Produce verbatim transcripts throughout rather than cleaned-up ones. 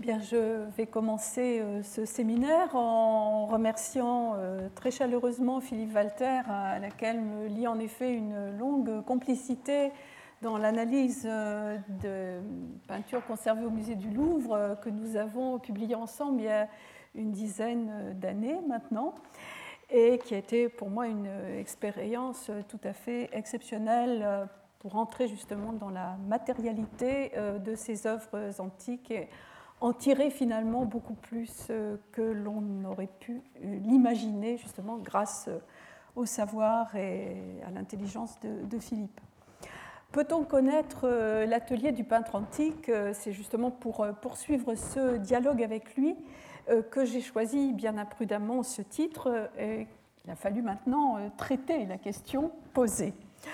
Bien, je vais commencer euh, ce séminaire en remerciant euh, très chaleureusement Philippe Walter, à laquelle me lie en effet une longue complicité dans l'analyse euh, de peintures conservées au musée du Louvre euh, que nous avons publiées ensemble il y a une dizaine d'années maintenant, et qui a été pour moi une expérience tout à fait exceptionnelle pour entrer justement dans la matérialité de ces œuvres antiques et en tirer finalement beaucoup plus que l'on aurait pu l'imaginer justement grâce au savoir et à l'intelligence de, de Philippe. Peut-on connaître l'atelier du peintre antique? C'est justement pour poursuivre ce dialogue avec lui que j'ai choisi bien imprudemment ce titre, et il a fallu maintenant traiter la question posée.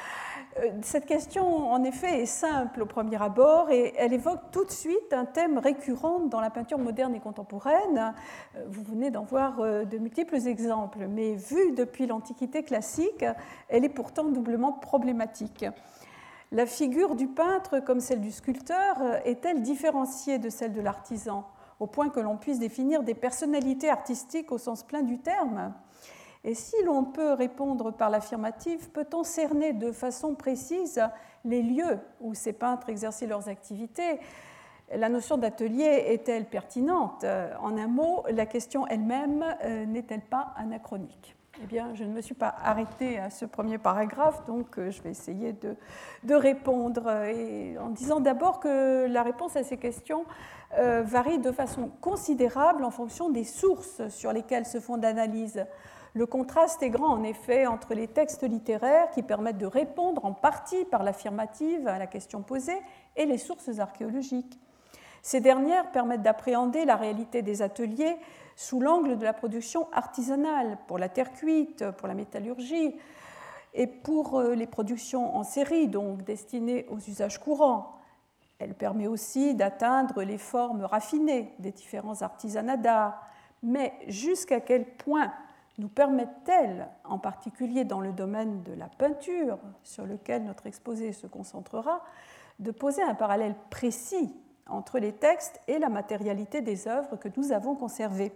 Cette question, en effet, est simple au premier abord et elle évoque tout de suite un thème récurrent dans la peinture moderne et contemporaine. Vous venez d'en voir de multiples exemples, mais vue depuis l'Antiquité classique, elle est pourtant doublement problématique. La figure du peintre, comme celle du sculpteur, est-elle différenciée de celle de l'artisan, au point que l'on puisse définir des personnalités artistiques au sens plein du terme? Et si l'on peut répondre par l'affirmative, peut-on cerner de façon précise les lieux où ces peintres exerçaient leurs activités? La notion d'atelier est-elle pertinente? En un mot, la question elle-même n'est-elle pas anachronique? Eh bien, je ne me suis pas arrêtée à ce premier paragraphe, donc je vais essayer de, de répondre, et en disant d'abord que la réponse à ces questions euh, varie de façon considérable en fonction des sources sur lesquelles se fonde l'analyse. Le contraste est grand, en effet, entre les textes littéraires qui permettent de répondre en partie par l'affirmative à la question posée et les sources archéologiques. Ces dernières permettent d'appréhender la réalité des ateliers sous l'angle de la production artisanale, pour la terre cuite, pour la métallurgie, et pour les productions en série, donc destinées aux usages courants. Elle permet aussi d'atteindre les formes raffinées des différents artisanats d'art. Mais jusqu'à quel point nous permettent-elles, en particulier dans le domaine de la peinture, sur lequel notre exposé se concentrera, de poser un parallèle précis entre les textes et la matérialité des œuvres que nous avons conservées?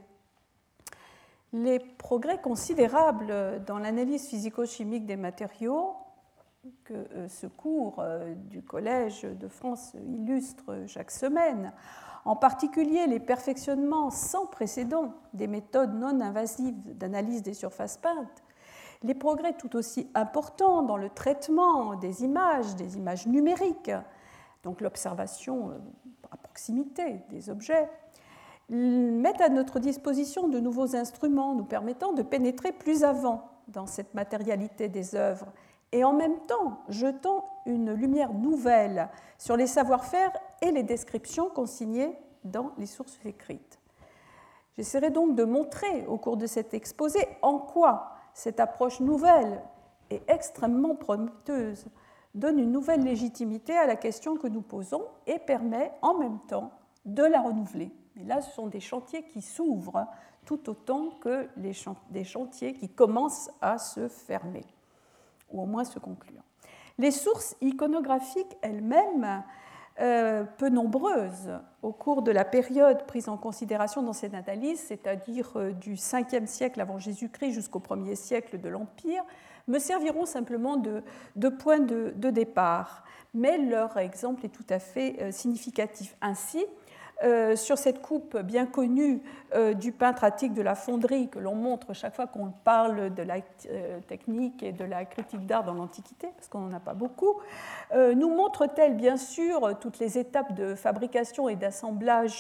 Les progrès considérables dans l'analyse physico-chimique des matériaux que ce cours du Collège de France illustre chaque semaine, en particulier les perfectionnements sans précédent des méthodes non invasives d'analyse des surfaces peintes, les progrès tout aussi importants dans le traitement des images, des images numériques, donc l'observation à proximité des objets, mettent à notre disposition de nouveaux instruments nous permettant de pénétrer plus avant dans cette matérialité des œuvres et en même temps jetant une lumière nouvelle sur les savoir-faire et les descriptions consignées dans les sources écrites. J'essaierai donc de montrer au cours de cet exposé en quoi cette approche nouvelle et extrêmement prometteuse donne une nouvelle légitimité à la question que nous posons et permet en même temps de la renouveler. Et là, ce sont des chantiers qui s'ouvrent tout autant que les chant- des chantiers qui commencent à se fermer, ou au moins se conclure. Les sources iconographiques elles-mêmes, euh, peu nombreuses au cours de la période prise en considération dans cette analyse, c'est-à-dire euh, du cinquième siècle avant Jésus-Christ jusqu'au premier siècle de l'Empire, me serviront simplement de, de point de, de départ. Mais leur exemple est tout à fait euh, significatif. Ainsi, Euh, sur cette coupe bien connue euh, du peintre attique de la fonderie que l'on montre chaque fois qu'on parle de la euh, technique et de la critique d'art dans l'Antiquité, parce qu'on n'en a pas beaucoup, euh, nous montre-t-elle bien sûr toutes les étapes de fabrication et d'assemblage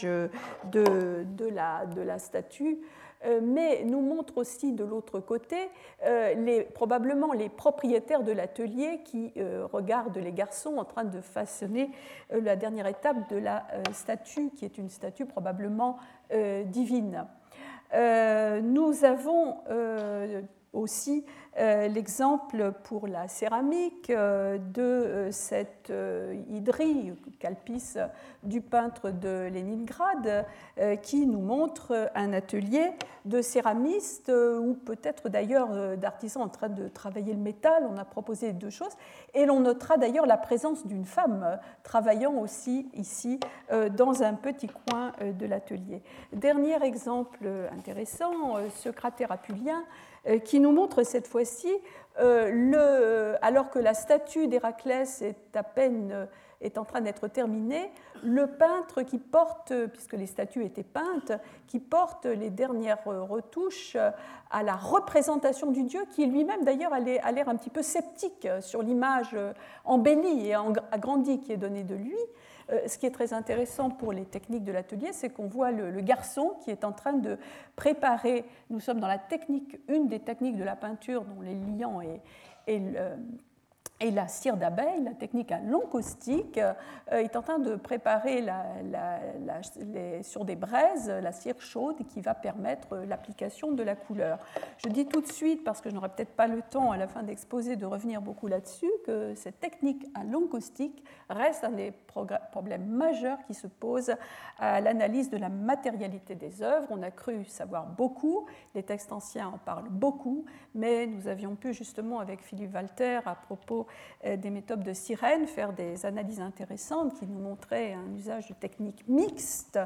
de, de, la, de la statue, euh, mais nous montre aussi de l'autre côté euh, les, probablement les propriétaires de l'atelier qui euh, regardent les garçons en train de façonner euh, la dernière étape de la euh, statue, qui est une statue probablement euh, divine. Euh, nous avons euh, aussi euh, l'exemple pour la céramique euh, de euh, cette euh, hydrie, calpis du peintre de Léningrad, euh, qui nous montre un atelier de céramistes euh, ou peut-être d'ailleurs euh, d'artisans en train de travailler le métal. On a proposé deux choses et l'on notera d'ailleurs la présence d'une femme euh, travaillant aussi ici euh, dans un petit coin euh, de l'atelier. Dernier exemple intéressant, euh, ce cratère apulien euh, qui nous montre cette fois-ci, euh, le, alors que la statue d'Héraclès est à peine euh, est en train d'être terminée, le peintre qui porte, puisque les statues étaient peintes, qui porte les dernières retouches à la représentation du dieu, qui lui-même d'ailleurs a l'air un petit peu sceptique sur l'image embellie et agrandie qui est donnée de lui. Ce qui est très intéressant pour les techniques de l'atelier, c'est qu'on voit le, le garçon qui est en train de préparer, nous sommes dans la technique, une des techniques de la peinture dont les liants et, et le, Et la cire d'abeille, la technique à long caustique, euh, est en train de préparer la, la, la, les, sur des braises la cire chaude qui va permettre l'application de la couleur. Je dis tout de suite, parce que je n'aurai peut-être pas le temps à la fin d'exposer de revenir beaucoup là-dessus, que cette technique à long caustique reste un des problèmes majeurs qui se posent à l'analyse de la matérialité des œuvres. On a cru savoir beaucoup, les textes anciens en parlent beaucoup, mais nous avions pu justement avec Philippe Walter à propos des méthodes de Sirène, faire des analyses intéressantes qui nous montraient un usage de techniques mixtes,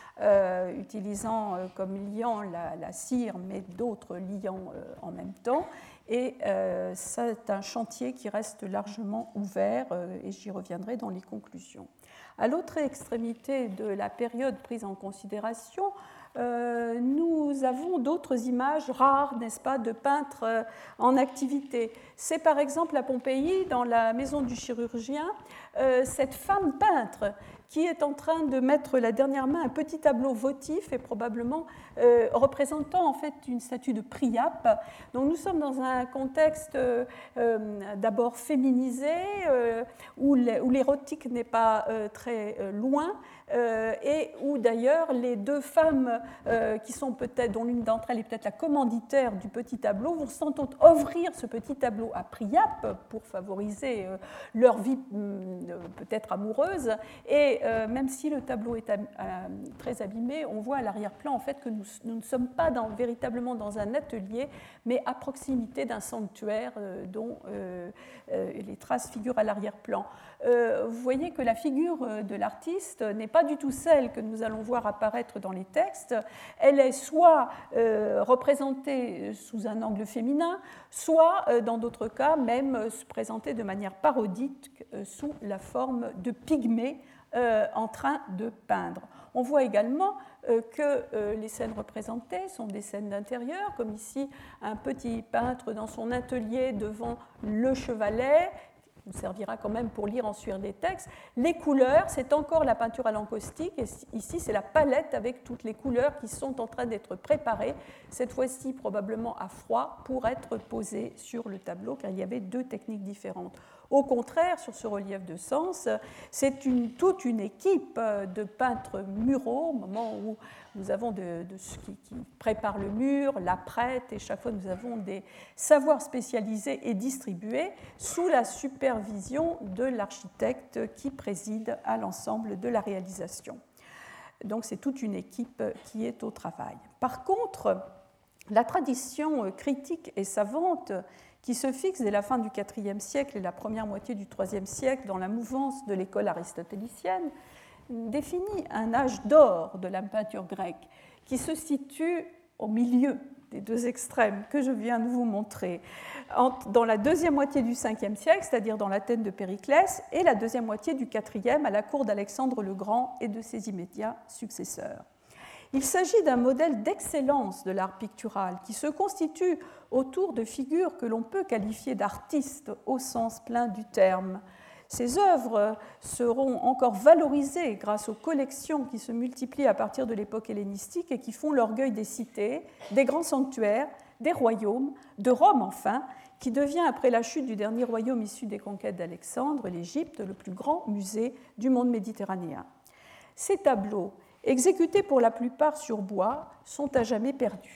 euh, utilisant euh, comme liant la, la cire, mais d'autres liants euh, en même temps. Et euh, c'est un chantier qui reste largement ouvert, euh, et j'y reviendrai dans les conclusions. À l'autre extrémité de la période prise en considération, Euh, nous avons d'autres images rares, n'est-ce pas, de peintres euh, en activité. C'est par exemple à Pompéi, dans la maison du chirurgien, euh, cette femme peintre qui est en train de mettre la dernière main un petit tableau votif et probablement euh, représentant en fait une statue de Priape. Donc nous sommes dans un contexte euh, euh, d'abord féminisé, euh, où l'érotique n'est pas euh, très euh, loin, euh, et où d'ailleurs les deux femmes euh, qui sont peut-être, dont l'une d'entre elles est peut-être la commanditaire du petit tableau, vont sans doute offrir ce petit tableau à Priape pour favoriser euh, leur vie euh, peut-être amoureuse. Et euh, même si le tableau est euh, très abîmé, on voit à l'arrière-plan en fait que nous, nous ne sommes pas dans, véritablement dans un atelier, mais à proximité d'un sanctuaire euh, dont euh, euh, les traces figurent à l'arrière-plan. Euh, vous voyez que la figure de l'artiste n'est pas du tout celle que nous allons voir apparaître dans les textes. Elle est soit euh, représentée sous un angle féminin, soit, euh, dans d'autres cas, même euh, présentée de manière parodique euh, sous la forme de pygmées euh, en train de peindre. On voit également euh, que euh, les scènes représentées sont des scènes d'intérieur, comme ici un petit peintre dans son atelier devant le chevalet, nous servira quand même pour lire ensuite les textes. Les couleurs, c'est encore la peinture à l'encaustique, et ici c'est la palette avec toutes les couleurs qui sont en train d'être préparées, cette fois-ci probablement à froid, pour être posées sur le tableau, car il y avait deux techniques différentes. Au contraire, sur ce relief de Sens, c'est une, toute une équipe de peintres muraux, au moment où nous avons de, de ceux qui, qui préparent le mur, la prête, et chaque fois nous avons des savoirs spécialisés et distribués sous la supervision de l'architecte qui préside à l'ensemble de la réalisation. Donc c'est toute une équipe qui est au travail. Par contre, la tradition critique et savante qui se fixe dès la fin du quatrième siècle et la première moitié du troisième siècle dans la mouvance de l'école aristotélicienne, définit un âge d'or de la peinture grecque qui se situe au milieu des deux extrêmes que je viens de vous montrer, dans la deuxième moitié du cinquième siècle, c'est-à-dire dans l'Athènes de Périclès, et la deuxième moitié du quatrième à la cour d'Alexandre le Grand et de ses immédiats successeurs. Il s'agit d'un modèle d'excellence de l'art pictural qui se constitue autour de figures que l'on peut qualifier d'artistes au sens plein du terme. Ces œuvres seront encore valorisées grâce aux collections qui se multiplient à partir de l'époque hellénistique et qui font l'orgueil des cités, des grands sanctuaires, des royaumes, de Rome enfin, qui devient, après la chute du dernier royaume issu des conquêtes d'Alexandre, l'Égypte, le plus grand musée du monde méditerranéen. Ces tableaux, exécutés pour la plupart sur bois, sont à jamais perdus.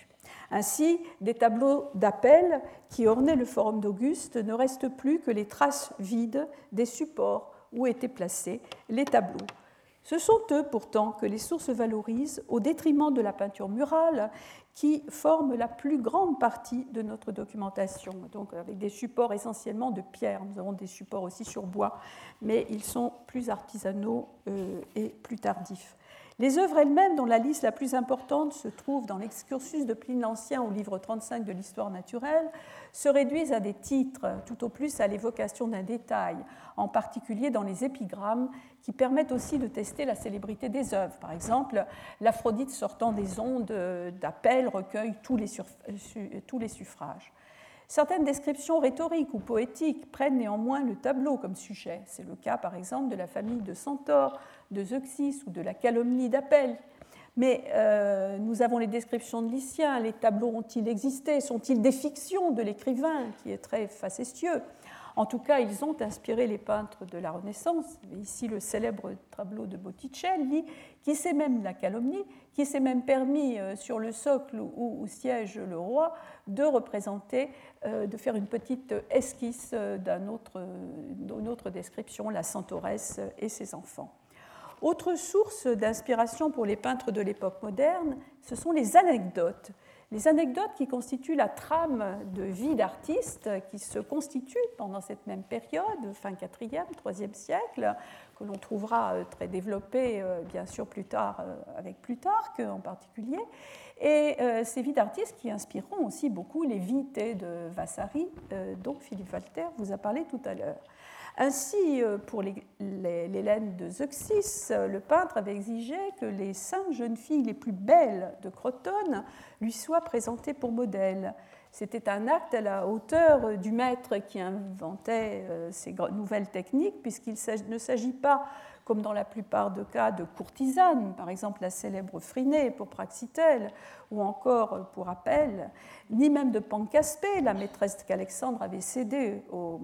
Ainsi, des tableaux d'appel qui ornaient le forum d'Auguste ne restent plus que les traces vides des supports où étaient placés les tableaux. Ce sont eux pourtant que les sources valorisent au détriment de la peinture murale qui forme la plus grande partie de notre documentation, donc avec des supports essentiellement de pierre. Nous avons des supports aussi sur bois, mais ils sont plus artisanaux euh, et plus tardifs. Les œuvres elles-mêmes, dont la liste la plus importante se trouve dans l'Excursus de Pline l'Ancien au livre trente-cinq de l'Histoire naturelle, se réduisent à des titres, tout au plus à l'évocation d'un détail, en particulier dans les épigrammes, qui permettent aussi de tester la célébrité des œuvres. Par exemple, l'Aphrodite sortant des ondes d'appel recueille tous les, tous les suffrages. Certaines descriptions rhétoriques ou poétiques prennent néanmoins le tableau comme sujet. C'est le cas, par exemple, de la famille de Centaure, de Zeuxis ou de la calomnie d'Apelle. Mais euh, nous avons les descriptions de Lycien. Les tableaux ont-ils existé? Sont-ils des fictions de l'écrivain, qui est très facétieux? En tout cas, ils ont inspiré les peintres de la Renaissance. Ici, le célèbre tableau de Botticelli, qui s'est même la calomnie, qui s'est même permis, sur le socle où, où siège le roi, de représenter, euh, de faire une petite esquisse d'une autre, d'une autre description, la Centauresse et ses enfants. Autre source d'inspiration pour les peintres de l'époque moderne, ce sont les anecdotes. Les anecdotes qui constituent la trame de vie d'artistes qui se constituent pendant cette même période, fin quatrième, troisième siècle, que l'on trouvera très développée bien sûr plus tard avec Plutarque en particulier, et ces vies d'artistes qui inspireront aussi beaucoup les vies de Vasari, dont Philippe Walter vous a parlé tout à l'heure. Ainsi, pour l'Hélène de Zeuxis, le peintre avait exigé que les cinq jeunes filles les plus belles de Crotone lui soient présentées pour modèle. C'était un acte à la hauteur du maître qui inventait ces nouvelles techniques, puisqu'il ne s'agit pas, comme dans la plupart des cas, de courtisanes, par exemple la célèbre Phryné pour Praxitèle, ou encore pour Apelle, ni même de Pancaspé, la maîtresse qu'Alexandre avait cédée au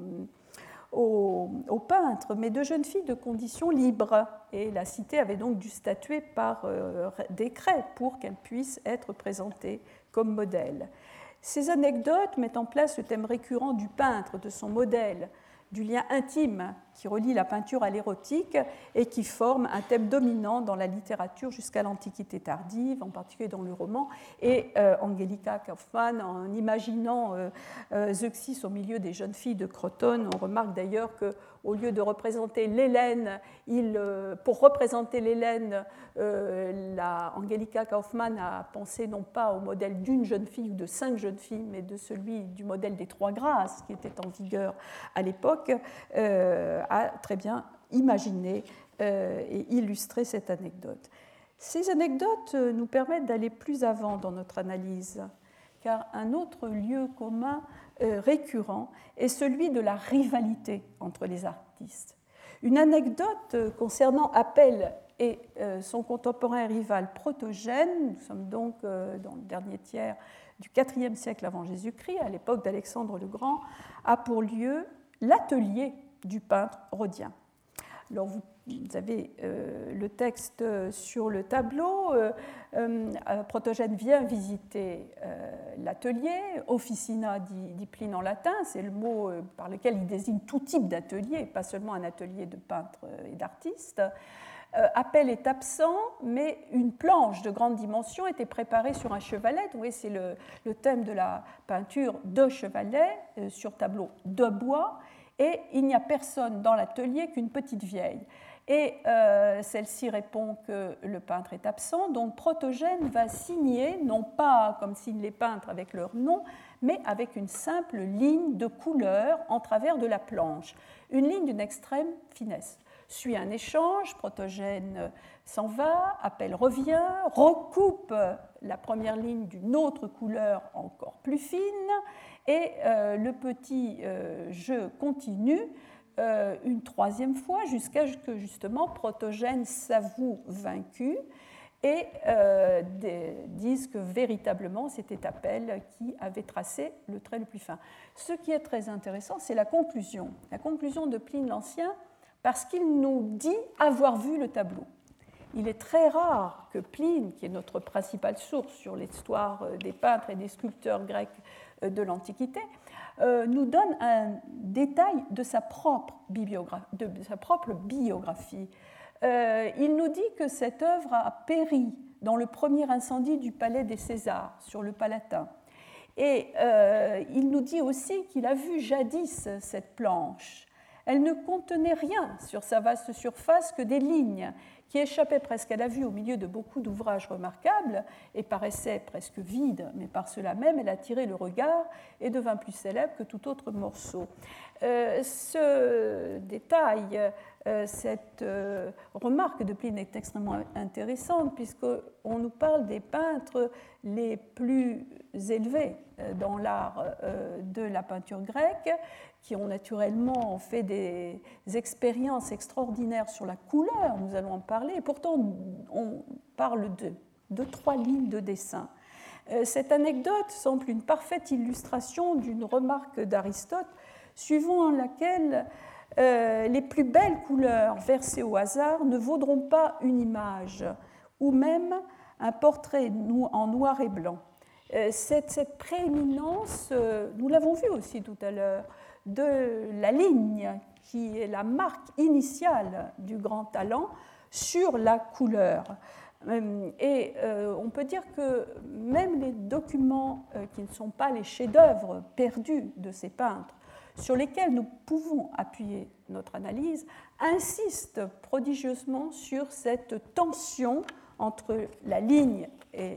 Aux, aux peintres, mais de jeunes filles de conditions libres. Et la cité avait donc dû statuer par euh, décret pour qu'elles puissent être présentées comme modèles. Ces anecdotes mettent en place le thème récurrent du peintre, de son modèle, du lien intime qui relie la peinture à l'érotique et qui forme un thème dominant dans la littérature jusqu'à l'Antiquité tardive, en particulier dans le roman. Et euh, Angelica Kauffmann, en imaginant euh, euh, Zeuxis au milieu des jeunes filles de Crotone, on remarque d'ailleurs qu'au lieu de représenter l'Hélène, il, euh, pour représenter l'Hélène, euh, la Angelica Kauffmann a pensé non pas au modèle d'une jeune fille ou de cinq jeunes filles, mais de celui du modèle des Trois Grâces qui était en vigueur à l'époque, euh, a très bien imaginé euh, et illustré cette anecdote. Ces anecdotes nous permettent d'aller plus avant dans notre analyse, car un autre lieu commun euh, récurrent est celui de la rivalité entre les artistes. Une anecdote concernant Apelle et euh, son contemporain rival Protogène, nous sommes donc euh, dans le dernier tiers du quatrième siècle avant Jésus-Christ, à l'époque d'Alexandre le Grand, a pour lieu l'atelier du peintre rhodien. Alors vous, vous avez euh, le texte sur le tableau. Euh, euh, Protogène vient visiter euh, l'atelier, officina dit, dit Pline en latin, c'est le mot euh, par lequel il désigne tout type d'atelier, pas seulement un atelier de peintres et d'artistes. Euh, Apelle est absent, mais une planche de grande dimension était préparée sur un chevalet. Vous voyez, c'est le, le thème de la peinture de chevalet euh, sur tableau de bois. Et il n'y a personne dans l'atelier qu'une petite vieille. Et euh, celle-ci répond que le peintre est absent, donc Protogène va signer, non pas comme signent les peintres avec leur nom, mais avec une simple ligne de couleur en travers de la planche, une ligne d'une extrême finesse. Suit un échange, Protogène s'en va, Apelle revient, recoupe la première ligne d'une autre couleur encore plus fine, et euh, le petit euh, jeu continue euh, une troisième fois jusqu'à ce que justement Protogène s'avoue vaincu et euh, disent que véritablement c'était Apelle qui avait tracé le trait le plus fin. Ce qui est très intéressant, c'est la conclusion. La conclusion de Pline l'Ancien, parce qu'il nous dit avoir vu le tableau. il est très rare que Pline, qui est notre principale source sur l'histoire des peintres et des sculpteurs grecs de l'Antiquité, nous donne un détail de sa propre, de sa propre biographie. Il nous dit que cette œuvre a péri dans le premier incendie du palais des Césars, sur le Palatin. Et euh, il nous dit aussi qu'il a vu jadis cette planche. Elle ne contenait rien sur sa vaste surface que des lignes qui échappaient presque à la vue au milieu de beaucoup d'ouvrages remarquables et paraissaient presque vides, mais par cela même elle attirait le regard et devint plus célèbre que tout autre morceau. Euh, ce détail, euh, cette euh, remarque de Pline est extrêmement intéressante puisqu'on nous parle des peintres les plus élevés dans l'art euh, de la peinture grecque, qui ont naturellement fait des expériences extraordinaires sur la couleur, nous allons en parler, et pourtant on parle de, de trois lignes de dessin. Cette anecdote semble une parfaite illustration d'une remarque d'Aristote, suivant laquelle euh, les plus belles couleurs versées au hasard ne vaudront pas une image, ou même un portrait en noir et blanc. Cette, cette prééminence, nous l'avons vu aussi tout à l'heure, de la ligne qui est la marque initiale du grand talent sur la couleur. Et euh, on peut dire que même les documents euh, qui ne sont pas les chefs-d'œuvre perdus de ces peintres, sur lesquels nous pouvons appuyer notre analyse, insistent prodigieusement sur cette tension entre la ligne et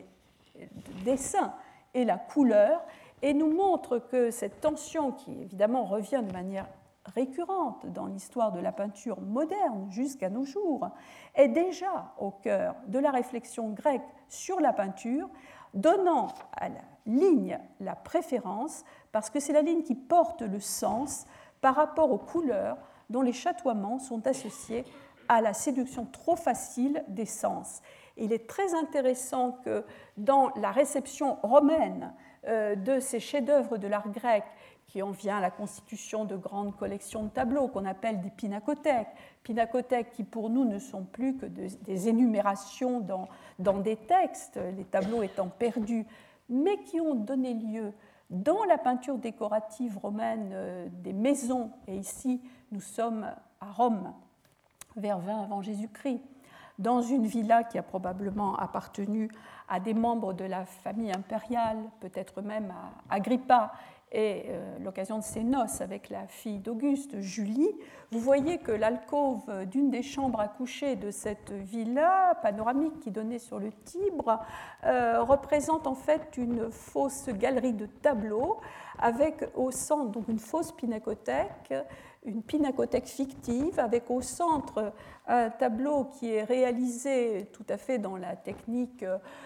le dessin et la couleur, et nous montre que cette tension, qui évidemment revient de manière récurrente dans l'histoire de la peinture moderne jusqu'à nos jours, est déjà au cœur de la réflexion grecque sur la peinture, donnant à la ligne la préférence, parce que c'est la ligne qui porte le sens par rapport aux couleurs dont les chatoiements sont associés à la séduction trop facile des sens. Il est très intéressant que dans la réception romaine de ces chefs-d'œuvre de l'art grec, qui en vient à la constitution de grandes collections de tableaux qu'on appelle des pinacothèques, pinacothèques qui pour nous ne sont plus que des énumérations dans, dans des textes, les tableaux étant perdus, mais qui ont donné lieu dans la peinture décorative romaine des maisons, et ici nous sommes à Rome, vers vingt avant Jésus-Christ, dans une villa qui a probablement appartenu à des membres de la famille impériale, peut-être même à Agrippa, et euh, l'occasion de ses noces avec la fille d'Auguste, Julie. Vous voyez que l'alcôve d'une des chambres à coucher de cette villa panoramique qui donnait sur le Tibre euh, représente en fait une fausse galerie de tableaux avec au centre donc une fausse pinacothèque, une pinacothèque fictive avec au centre un tableau qui est réalisé tout à fait dans la technique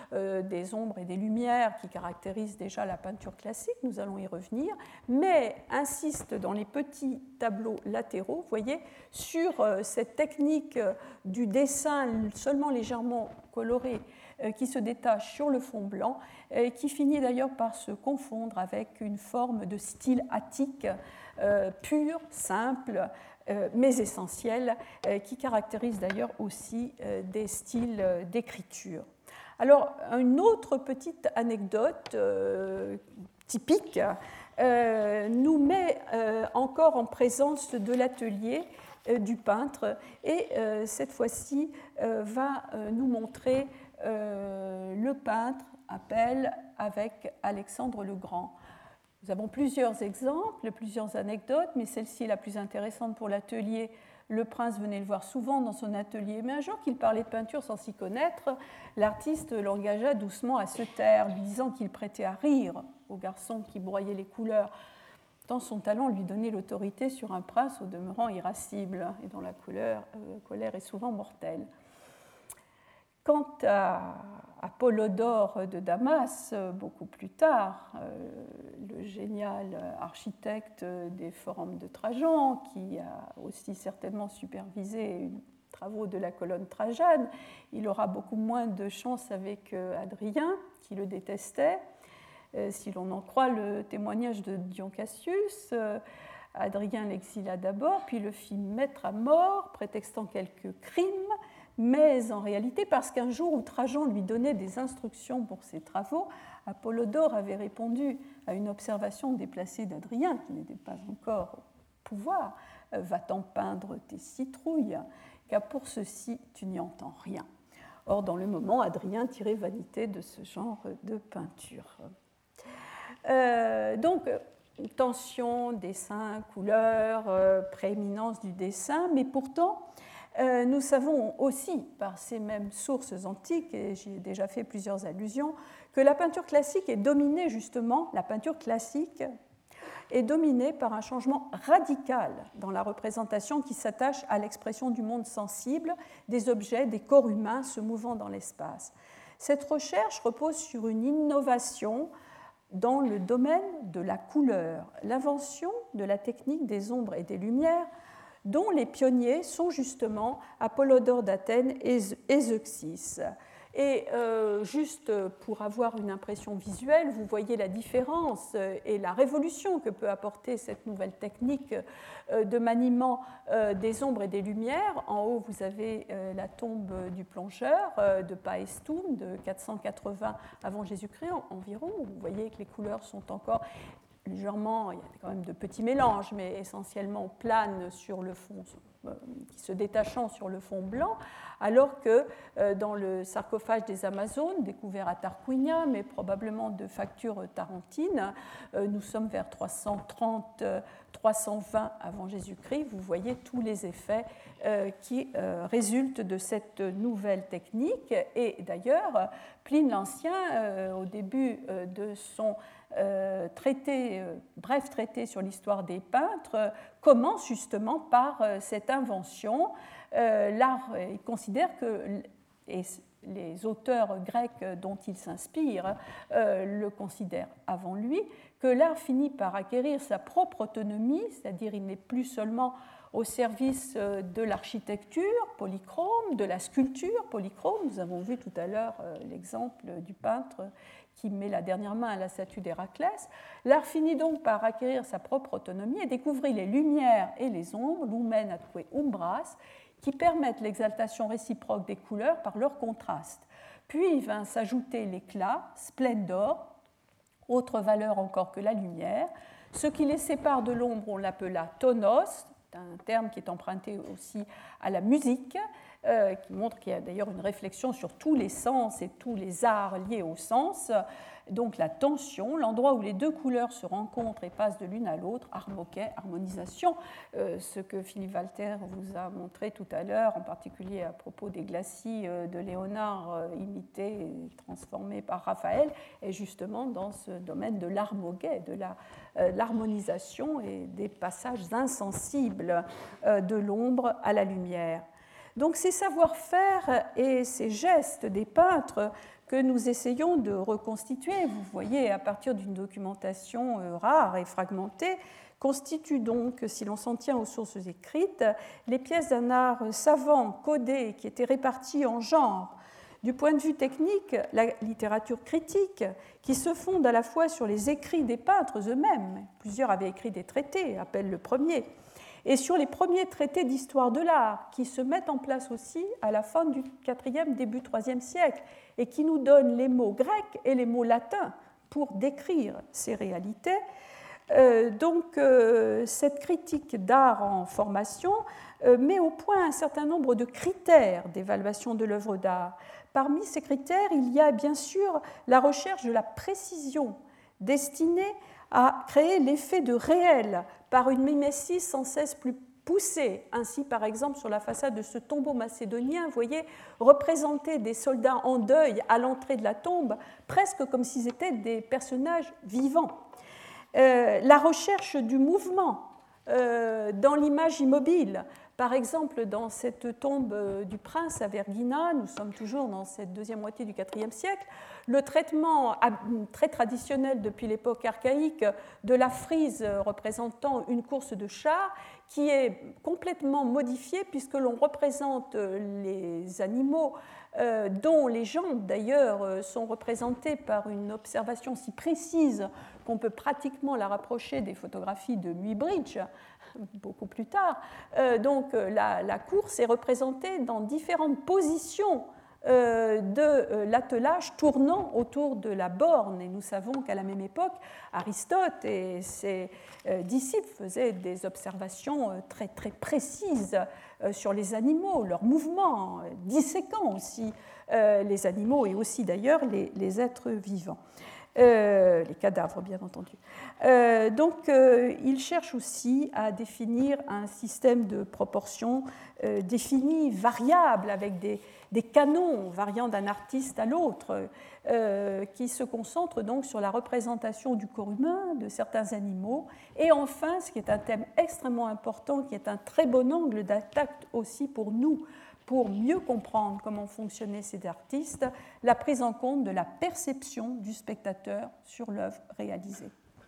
des ombres et des lumières qui caractérise déjà la peinture classique, nous allons y revenir, mais insiste dans les petits tableaux latéraux, vous voyez, sur cette technique du dessin seulement légèrement coloré qui se détache sur le fond blanc et qui finit d'ailleurs par se confondre avec une forme de style attique euh, pur, simple, euh, mais essentiel, euh, qui caractérise d'ailleurs aussi euh, des styles d'écriture. Alors, une autre petite anecdote euh, typique euh, nous met euh, encore en présence de l'atelier euh, du peintre et euh, cette fois-ci euh, va euh, nous montrer Euh, le peintre appelle avec Alexandre le Grand. Nous avons plusieurs exemples, plusieurs anecdotes, mais celle-ci est la plus intéressante pour l'atelier. Le prince venait le voir souvent dans son atelier, mais un jour qu'il parlait de peinture sans s'y connaître, l'artiste l'engagea doucement à se taire, lui disant qu'il prêtait à rire au garçon qui broyait les couleurs, tant son talent lui donnait l'autorité sur un prince au demeurant irascible et dont la couleur, euh, colère est souvent mortelle. Quant à Apollodore de Damas, beaucoup plus tard, le génial architecte des forums de Trajan, qui a aussi certainement supervisé les travaux de la colonne Trajane, il aura beaucoup moins de chance avec Adrien, qui le détestait. Si l'on en croit le témoignage de Dion Cassius, Adrien l'exila d'abord, puis le fit mettre à mort, prétextant quelques crimes, mais en réalité parce qu'un jour où Trajan lui donnait des instructions pour ses travaux, Apollodore avait répondu à une observation déplacée d'Adrien, qui n'était pas encore au pouvoir, « Va-t'en peindre tes citrouilles, car pour ceci tu n'y entends rien ». Or, dans le moment, Adrien tirait vanité de ce genre de peinture. Euh, donc, tension, dessin, couleur, euh, prééminence du dessin, mais pourtant, euh, nous savons aussi, par ces mêmes sources antiques, et j'y ai déjà fait plusieurs allusions, que la peinture classique est dominée justement, la peinture classique est dominée par un changement radical dans la représentation qui s'attache à l'expression du monde sensible, des objets, des corps humains se mouvant dans l'espace. Cette recherche repose sur une innovation dans le domaine de la couleur, l'invention de la technique des ombres et des lumières, dont les pionniers sont justement Apollodore d'Athènes et Zeuxis. Et euh, juste pour avoir une impression visuelle, vous voyez la différence et la révolution que peut apporter cette nouvelle technique de maniement des ombres et des lumières. En haut, vous avez la tombe du plongeur de Paestum de quatre cent quatre-vingts avant Jésus-Christ environ. Vous voyez que les couleurs sont encore légèrement, il y a quand même de petits mélanges, mais essentiellement planes sur le fond, qui se détachant sur le fond blanc, alors que dans le sarcophage des Amazones, découvert à Tarquinia, mais probablement de facture tarentine, nous sommes vers trois cent trente à trois cent vingt avant Jésus-Christ, vous voyez tous les effets qui résultent de cette nouvelle technique. Et d'ailleurs, Pline l'Ancien, au début de son Euh, traité, euh, bref traité sur l'histoire des peintres, euh, commence justement par euh, cette invention. Euh, l'art, il considère que, et les auteurs grecs dont il s'inspire euh, le considèrent avant lui, que l'art finit par acquérir sa propre autonomie, c'est-à-dire il n'est plus seulement au service de l'architecture polychrome, de la sculpture polychrome. Nous avons vu tout à l'heure euh, l'exemple du peintre qui met la dernière main à la statue d'Héraclès. L'art finit donc par acquérir sa propre autonomie et découvrir les lumières et les ombres, lumen atque umbras, qui permettent l'exaltation réciproque des couleurs par leur contraste. Puis il vint s'ajouter l'éclat, splendor, autre valeur encore que la lumière. Ce qui les sépare de l'ombre, on l'appela tonos, un terme qui est emprunté aussi à la musique, euh, qui montre qu'il y a d'ailleurs une réflexion sur tous les sens et tous les arts liés au sens. Donc la tension, l'endroit où les deux couleurs se rencontrent et passent de l'une à l'autre, armoquet, harmonisation, euh, ce que Philippe Walter vous a montré tout à l'heure, en particulier à propos des glacis euh, de Léonard euh, imités et transformés par Raphaël, est justement dans ce domaine de l'armoquet, de la, euh, l'harmonisation et des passages insensibles euh, de l'ombre à la lumière. Donc ces savoir-faire et ces gestes des peintres que nous essayons de reconstituer, vous voyez, à partir d'une documentation rare et fragmentée, constituent donc, si l'on s'en tient aux sources écrites, les pièces d'un art savant, codé, qui était réparti en genres. Du point de vue technique, la littérature critique, qui se fonde à la fois sur les écrits des peintres eux-mêmes, plusieurs avaient écrit des traités, Appel le premier, et sur les premiers traités d'histoire de l'art, qui se mettent en place aussi à la fin du quatrième, début troisième siècle, et qui nous donnent les mots grecs et les mots latins pour décrire ces réalités. Euh, donc, euh, cette critique d'art en formation euh, met au point un certain nombre de critères d'évaluation de l'œuvre d'art. Parmi ces critères, il y a bien sûr la recherche de la précision, destinée à créer l'effet de réel par une mimésis sans cesse plus poussée. Ainsi, par exemple, sur la façade de ce tombeau macédonien, vous voyez, représenter des soldats en deuil à l'entrée de la tombe, presque comme s'ils étaient des personnages vivants. Euh, la recherche du mouvement euh, dans l'image immobile. Par exemple, dans cette tombe du prince à Vergina, nous sommes toujours dans cette deuxième moitié du quatrième siècle, le traitement très traditionnel depuis l'époque archaïque de la frise représentant une course de chars qui est complètement modifié puisque l'on représente les animaux euh, dont les jambes d'ailleurs sont représentées par une observation si précise qu'on peut pratiquement la rapprocher des photographies de Muybridge beaucoup plus tard. Euh, donc la, la course est représentée dans différentes positions Euh, de euh, l'attelage tournant autour de la borne. Et nous savons qu'à la même époque, Aristote et ses euh, disciples faisaient des observations euh, très, très précises euh, sur les animaux, leurs mouvements, euh, disséquant aussi euh, les animaux et aussi d'ailleurs les, les êtres vivants. Euh, les cadavres, bien entendu. Euh, donc, euh, il cherche aussi à définir un système de proportions euh, défini, variable, avec des, des canons variant d'un artiste à l'autre, euh, qui se concentrent donc sur la représentation du corps humain, de certains animaux, et enfin, ce qui est un thème extrêmement important, qui est un très bon angle d'attaque aussi pour nous, pour mieux comprendre comment fonctionnaient ces artistes, la prise en compte de la perception du spectateur sur l'œuvre réalisée.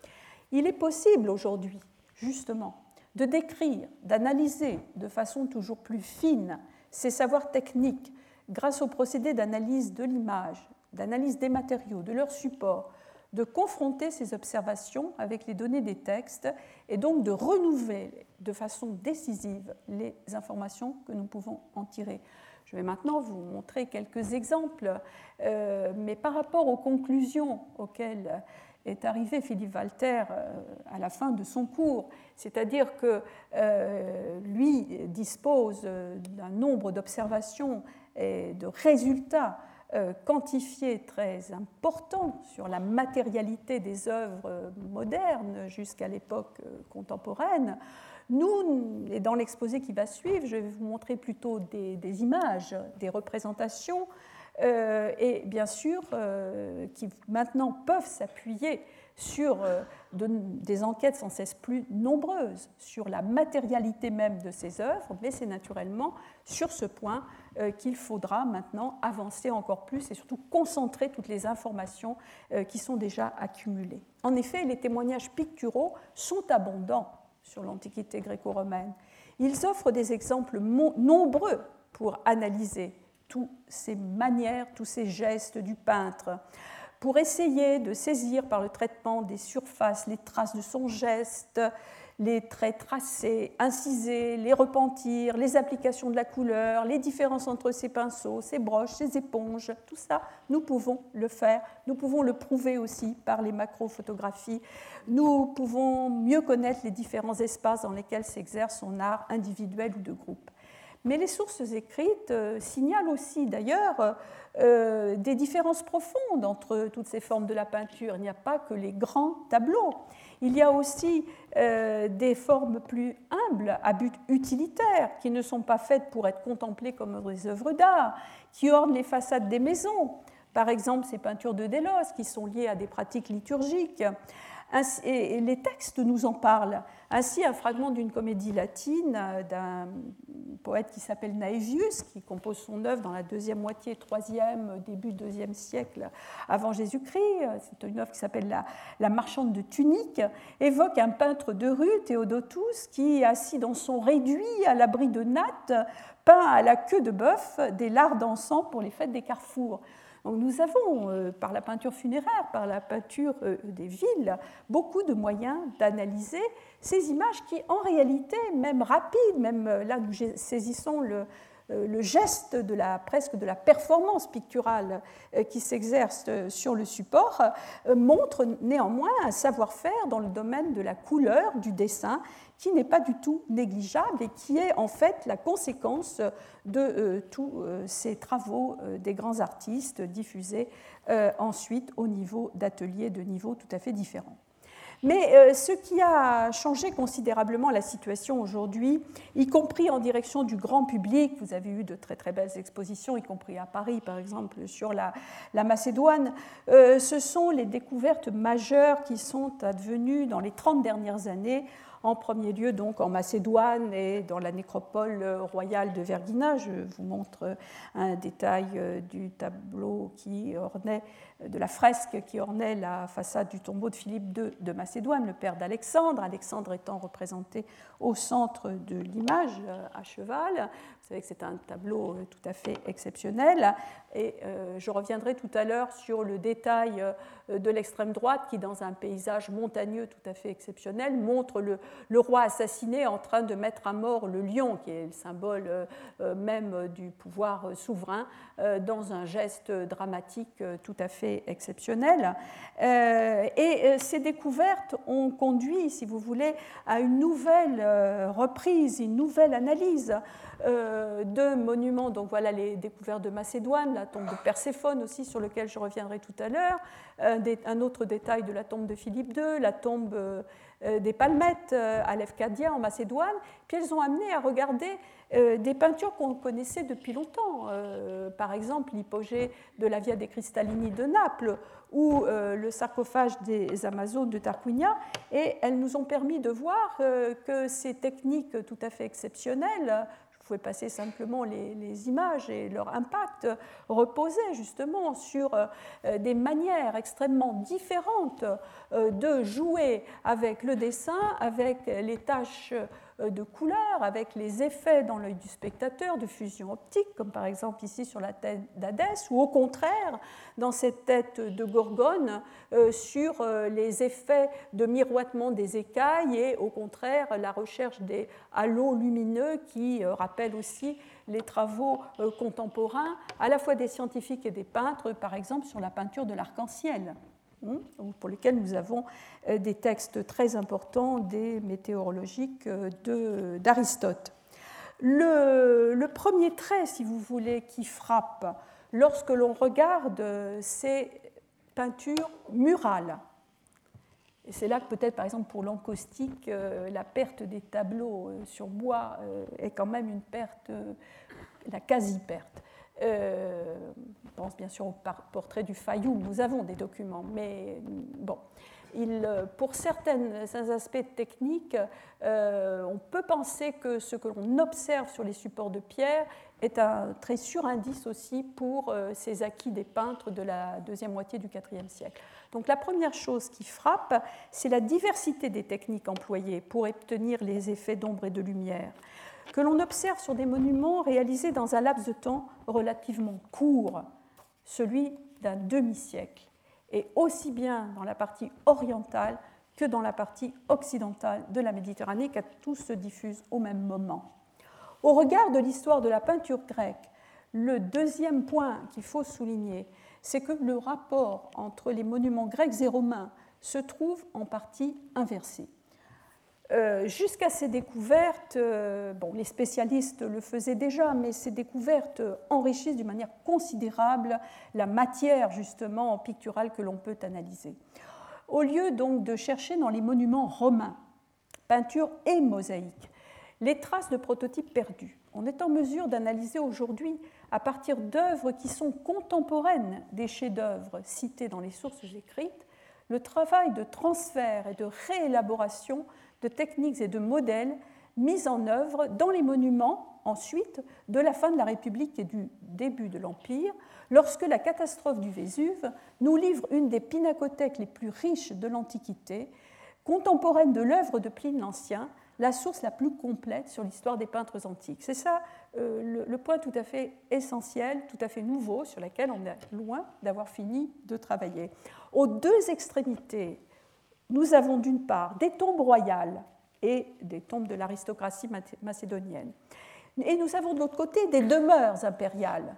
Il est possible aujourd'hui, justement, de décrire, d'analyser de façon toujours plus fine ces savoirs techniques grâce au procédé d'analyse de l'image, d'analyse des matériaux, de leurs supports, de confronter ces observations avec les données des textes et donc de renouveler de façon décisive les informations que nous pouvons en tirer. Je vais maintenant vous montrer quelques exemples, euh, mais par rapport aux conclusions auxquelles est arrivé Philippe Walter euh, à la fin de son cours, c'est-à-dire que euh, lui dispose d'un nombre d'observations et de résultats quantifié très important sur la matérialité des œuvres modernes jusqu'à l'époque contemporaine. Nous, et dans l'exposé qui va suivre, je vais vous montrer plutôt des, des images, des représentations, euh, et bien sûr, euh, qui maintenant peuvent s'appuyer sur euh, de, des enquêtes sans cesse plus nombreuses sur la matérialité même de ces œuvres, mais c'est naturellement sur ce point euh, qu'il faudra maintenant avancer encore plus et surtout concentrer toutes les informations euh, qui sont déjà accumulées. En effet, les témoignages picturaux sont abondants sur l'Antiquité gréco-romaine. Ils offrent des exemples nombreux pour analyser toutes ces manières, tous ces gestes du peintre, pour essayer de saisir par le traitement des surfaces les traces de son geste, les traits tracés, incisés, les repentirs, les applications de la couleur, les différences entre ses pinceaux, ses broches, ses éponges, tout ça, nous pouvons le faire. Nous pouvons le prouver aussi par les macrophotographies. Nous pouvons mieux connaître les différents espaces dans lesquels s'exerce son art individuel ou de groupe. Mais les sources écrites euh, signalent aussi d'ailleurs euh, des différences profondes entre toutes ces formes de la peinture. Il n'y a pas que les grands tableaux. Il y a aussi euh, des formes plus humbles, à but utilitaire, qui ne sont pas faites pour être contemplées comme des œuvres d'art, qui ornent les façades des maisons. Par exemple, ces peintures de Délos, qui sont liées à des pratiques liturgiques. Et les textes nous en parlent. Ainsi, un fragment d'une comédie latine d'un poète qui s'appelle Naevius, qui compose son œuvre dans la deuxième moitié, troisième, début deuxième siècle avant Jésus-Christ, c'est une œuvre qui s'appelle la, la marchande de tunique, évoque un peintre de rue, Théodotus, qui, assis dans son réduit à l'abri de nattes, peint à la queue de bœuf des lards d'encens pour les fêtes des carrefours. Donc nous avons, euh, par la peinture funéraire, par la peinture euh, des villes, beaucoup de moyens d'analyser ces images qui, en réalité, même rapides, même euh, là nous saisissons le, euh, le geste de la, presque de la performance picturale euh, qui s'exerce euh, sur le support, euh, montrent néanmoins un savoir-faire dans le domaine de la couleur, du dessin, qui n'est pas du tout négligeable et qui est en fait la conséquence de euh, tous euh, ces travaux euh, des grands artistes diffusés euh, ensuite au niveau d'ateliers de niveaux tout à fait différents. Mais euh, ce qui a changé considérablement la situation aujourd'hui, y compris en direction du grand public, vous avez eu de très très belles expositions, y compris à Paris par exemple sur la, la Macédoine, euh, ce sont les découvertes majeures qui sont advenues dans les trente dernières années en premier lieu donc en Macédoine et dans la nécropole royale de Vergina. Je vous montre un détail du tableau qui ornait, de la fresque qui ornait la façade du tombeau de Philippe deux de Macédoine, le père d'Alexandre, Alexandre étant représenté au centre de l'image à cheval. Vous savez que c'est un tableau tout à fait exceptionnel. Et euh, je reviendrai tout à l'heure sur le détail euh, de l'extrême droite qui, dans un paysage montagneux tout à fait exceptionnel, montre le, le roi assassiné en train de mettre à mort le lion, qui est le symbole euh, même du pouvoir souverain, euh, dans un geste dramatique euh, tout à fait exceptionnel. Euh, et euh, ces découvertes ont conduit, si vous voulez, à une nouvelle euh, reprise, une nouvelle analyse euh, de monuments. Donc voilà les découvertes de Macédoine, la tombe de Perséphone aussi, sur lequel je reviendrai tout à l'heure, un, un autre détail de la tombe de Philippe deux, la tombe euh, des Palmettes euh, à Lefkadia en Macédoine. Puis elles ont amené à regarder euh, des peintures qu'on connaissait depuis longtemps, euh, par exemple l'hypogée de la Via dei Cristallini de Naples ou euh, le sarcophage des Amazones de Tarquinia, et elles nous ont permis de voir euh, que ces techniques tout à fait exceptionnelles, vous pouvez passer simplement les, les images et leur impact, reposaient justement sur euh, des manières extrêmement différentes euh, de jouer avec le dessin, avec les taches de couleur, avec les effets dans l'œil du spectateur de fusion optique, comme par exemple ici sur la tête d'Hadès, ou au contraire, dans cette tête de Gorgone, euh, sur euh, les effets de miroitement des écailles et au contraire la recherche des halos lumineux qui euh, rappellent aussi les travaux euh, contemporains, à la fois des scientifiques et des peintres, par exemple sur la peinture de l'arc-en-ciel, pour lesquels nous avons des textes très importants des météorologiques de, d'Aristote. Le, le premier trait, si vous voulez, qui frappe lorsque l'on regarde ces peintures murales, et c'est là que peut-être, par exemple, pour l'encaustique, la perte des tableaux sur bois est quand même une perte, la quasi-perte. Euh, on pense bien sûr au portrait du Fayoum, nous avons des documents, mais bon, il, pour certains aspects techniques, euh, on peut penser que ce que l'on observe sur les supports de pierre est un très sûr indice aussi pour euh, ces acquis des peintres de la deuxième moitié du quatrième siècle. Donc la première chose qui frappe, c'est la diversité des techniques employées pour obtenir les effets d'ombre et de lumière, que l'on observe sur des monuments réalisés dans un laps de temps relativement court, celui d'un demi-siècle, et aussi bien dans la partie orientale que dans la partie occidentale de la Méditerranée, car tout se diffuse au même moment. Au regard de l'histoire de la peinture grecque, le deuxième point qu'il faut souligner, c'est que le rapport entre les monuments grecs et romains se trouve en partie inversé. Euh, jusqu'à ces découvertes, euh, bon, les spécialistes le faisaient déjà, mais ces découvertes enrichissent d'une manière considérable la matière justement picturale que l'on peut analyser. Au lieu donc de chercher dans les monuments romains, peintures et mosaïques, les traces de prototypes perdus, on est en mesure d'analyser aujourd'hui, à partir d'œuvres qui sont contemporaines des chefs-d'œuvre cités dans les sources écrites, le travail de transfert et de réélaboration de techniques et de modèles mis en œuvre dans les monuments, ensuite, de la fin de la République et du début de l'Empire, lorsque la catastrophe du Vésuve nous livre une des pinacothèques les plus riches de l'Antiquité, contemporaine de l'œuvre de Pline l'Ancien, la source la plus complète sur l'histoire des peintres antiques. C'est ça euh, le, le point tout à fait essentiel, tout à fait nouveau, sur lequel on est loin d'avoir fini de travailler. Aux deux extrémités, nous avons d'une part des tombes royales et des tombes de l'aristocratie macédonienne. Et nous avons de l'autre côté des demeures impériales,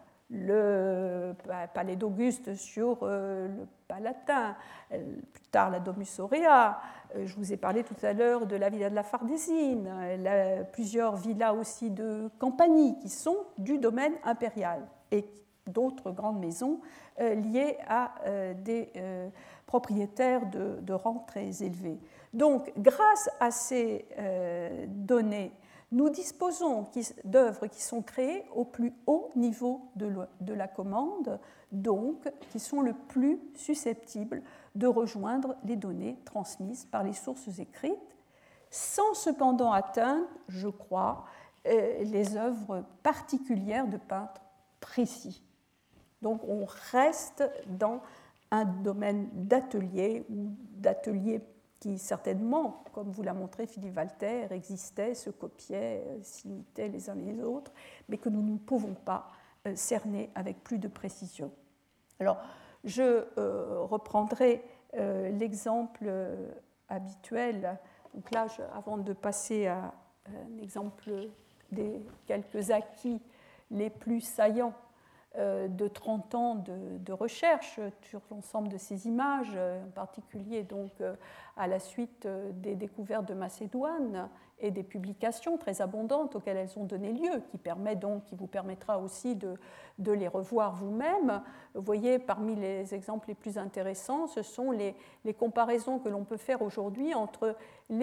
le palais d'Auguste sur le Palatin, plus tard la Domus Aurea. Je vous ai parlé tout à l'heure de la villa de la Fardésine, la, plusieurs villas aussi de Campanie qui sont du domaine impérial et d'autres grandes maisons euh, liées à euh, des euh, propriétaires de, de rang très élevés. Donc, grâce à ces euh, données, nous disposons d'œuvres qui sont créées au plus haut niveau de, le, de la commande, donc qui sont le plus susceptibles de rejoindre les données transmises par les sources écrites, sans cependant atteindre, je crois, les œuvres particulières de peintres précis. Donc on reste dans un domaine d'atelier, ou d'atelier qui certainement, comme vous l'a montré Philippe Walter, existaient, se copiaient, s'imitaient les uns les autres, mais que nous ne pouvons pas cerner avec plus de précision. Alors, je euh, reprendrai euh, l'exemple euh, habituel. Donc là, je, avant de passer à un exemple des quelques acquis les plus saillants euh, de trente ans de, de recherche sur l'ensemble de ces images, en particulier donc euh, à la suite euh, des découvertes de Macédoine et des publications très abondantes auxquelles elles ont donné lieu, qui permet donc, qui vous permettra aussi de, de les revoir vous-même. Vous voyez, parmi les exemples les plus intéressants, ce sont les, les comparaisons que l'on peut faire aujourd'hui entre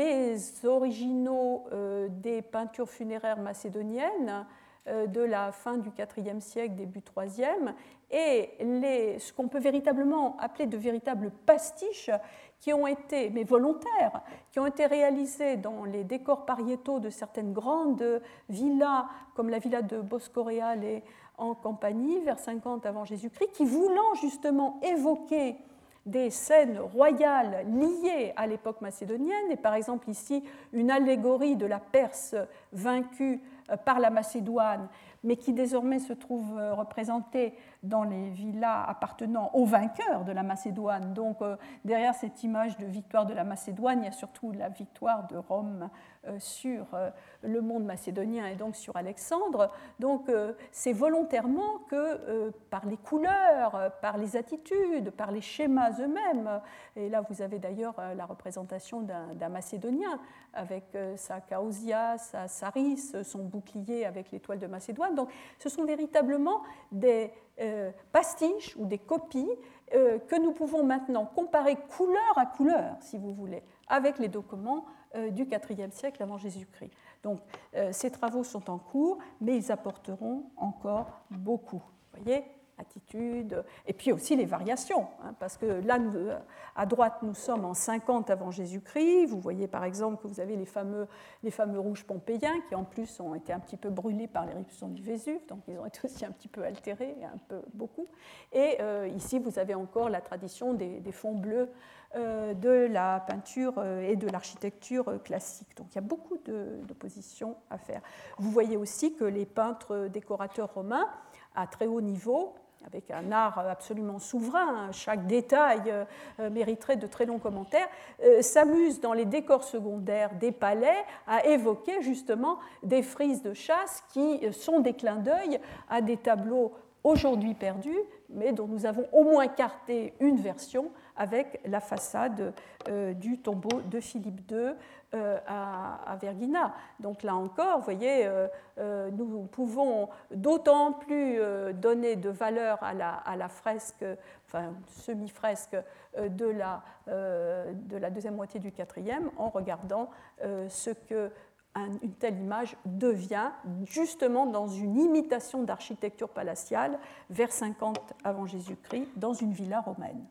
les originaux euh, des peintures funéraires macédoniennes euh, de la fin du quatrième siècle, début troisième, et les, ce qu'on peut véritablement appeler de véritables pastiches qui ont été, mais volontaires, qui ont été réalisés dans les décors pariétaux de certaines grandes villas, comme la villa de Boscoréal et en Campanie, vers cinquante avant Jésus-Christ, qui, voulant justement évoquer des scènes royales liées à l'époque macédonienne, et par exemple ici une allégorie de la Perse vaincue par la Macédoine, mais qui désormais se trouve représentée dans les villas appartenant aux vainqueurs de la Macédoine. Donc euh, derrière cette image de victoire de la Macédoine, il y a surtout la victoire de Rome euh, sur euh, le monde macédonien et donc sur Alexandre. Donc euh, c'est volontairement que euh, par les couleurs, euh, par les attitudes, par les schémas eux-mêmes, et là vous avez d'ailleurs euh, la représentation d'un, d'un Macédonien avec euh, sa kaousia, sa saris, son bouclier avec l'étoile de Macédoine. Donc ce sont véritablement des euh, pastiches ou des copies euh, que nous pouvons maintenant comparer couleur à couleur, si vous voulez, avec les documents euh, du quatrième siècle avant Jésus-Christ. Donc euh, ces travaux sont en cours, mais ils apporteront encore beaucoup. Vous voyez, attitude, et puis aussi les variations, hein, parce que là, nous, à droite, nous sommes en cinquante avant Jésus-Christ. Vous voyez par exemple que vous avez les fameux, les fameux rouges pompéiens qui en plus ont été un petit peu brûlés par l'éruption du Vésuve, donc ils ont été aussi un petit peu altérés, un peu beaucoup. Et euh, ici, vous avez encore la tradition des, des fonds bleus euh, de la peinture et de l'architecture classique. Donc il y a beaucoup de, de positions à faire. Vous voyez aussi que les peintres décorateurs romains, à très haut niveau, avec un art absolument souverain, chaque détail euh, mériterait de très longs commentaires, euh, s'amusent dans les décors secondaires des palais à évoquer justement des frises de chasse qui sont des clins d'œil à des tableaux aujourd'hui perdus, mais dont nous avons au moins carté une version avec la façade euh, du tombeau de Philippe deux euh, à, à Vergina. Donc là encore, vous voyez, euh, euh, nous pouvons d'autant plus euh, donner de valeur à la, à la fresque, enfin semi-fresque euh, de, la, euh, de la deuxième moitié du quatrième en regardant euh, ce que une telle image devient justement dans une imitation d'architecture palatiale vers cinquante avant Jésus-Christ dans une villa romaine.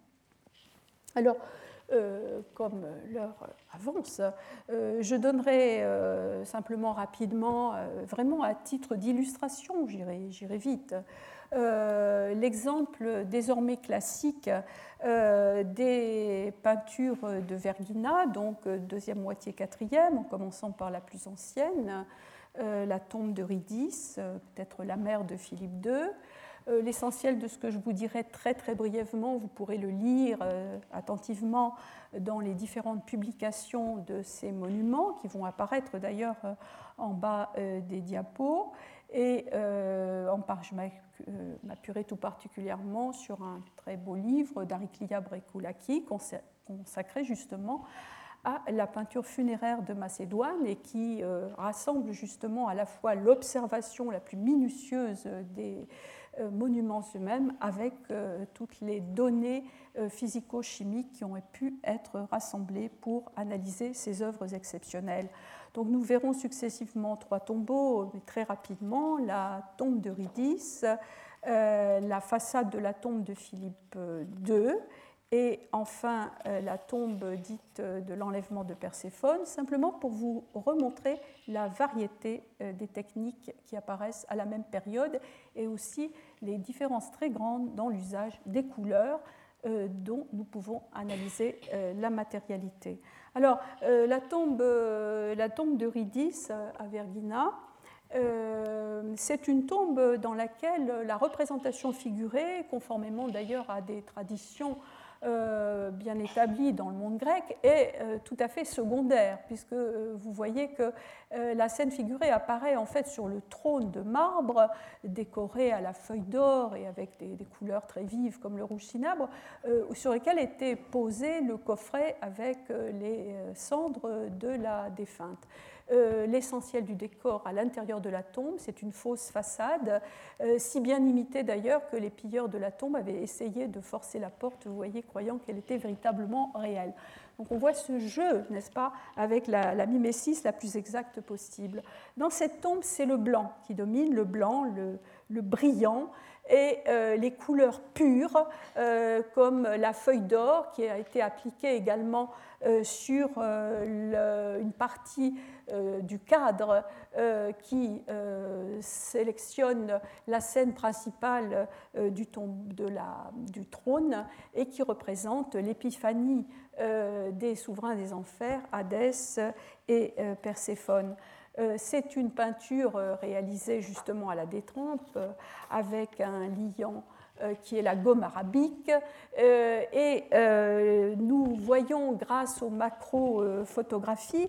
Alors, euh, comme l'heure avance, euh, je donnerai euh, simplement rapidement, euh, vraiment à titre d'illustration, j'irai, j'irai vite, euh, l'exemple désormais classique euh, des peintures de Vergina, donc deuxième moitié quatrième, en commençant par la plus ancienne, euh, la tombe d'Eurydice, euh, peut-être la mère de Philippe deux. Euh, l'essentiel de ce que je vous dirai très très brièvement, vous pourrez le lire euh, attentivement dans les différentes publications de ces monuments, qui vont apparaître d'ailleurs euh, en bas euh, des diapos. Et euh, en part, je m'appuierai tout particulièrement sur un très beau livre d'Ariklia Brikoulaki consacré justement à la peinture funéraire de Macédoine et qui euh, rassemble justement à la fois l'observation la plus minutieuse des euh, monuments eux-mêmes avec euh, toutes les données euh, physico-chimiques qui ont pu être rassemblées pour analyser ces œuvres exceptionnelles. Donc nous verrons successivement trois tombeaux, mais très rapidement, la tombe d'Eurydice, euh, la façade de la tombe de Philippe deux, et en enfin la tombe dite de l'enlèvement de Perséphone, simplement pour vous remontrer la variété des techniques qui apparaissent à la même période et aussi les différences très grandes dans l'usage des couleurs dont nous pouvons analyser la matérialité. Alors, la tombe, la tombe d'Eurydice à Vergina, Euh, c'est une tombe dans laquelle la représentation figurée, conformément d'ailleurs à des traditions euh, bien établies dans le monde grec, est euh, tout à fait secondaire, puisque euh, vous voyez que euh, la scène figurée apparaît en fait sur le trône de marbre, décoré à la feuille d'or et avec des, des couleurs très vives comme le rouge cinabre, euh, sur lequel était posé le coffret avec euh, les cendres de la défunte. Euh, l'essentiel du décor à l'intérieur de la tombe, c'est une fausse façade, euh, si bien imitée d'ailleurs que les pilleurs de la tombe avaient essayé de forcer la porte, vous voyez, croyant qu'elle était véritablement réelle. Donc on voit ce jeu, n'est-ce pas, avec la, la mimésis la plus exacte possible. Dans cette tombe, c'est le blanc qui domine, le blanc, le, le brillant, et euh, les couleurs pures, euh, comme la feuille d'or qui a été appliquée également euh, sur euh, le, une partie euh, du cadre euh, qui euh, sélectionne la scène principale euh, du, tombe, de la, du trône et qui représente l'épiphanie euh, des souverains des enfers, Hadès et euh, Perséphone. C'est une peinture réalisée justement à la détrempe avec un liant qui est la gomme arabique. Et nous voyons grâce aux macro-photographies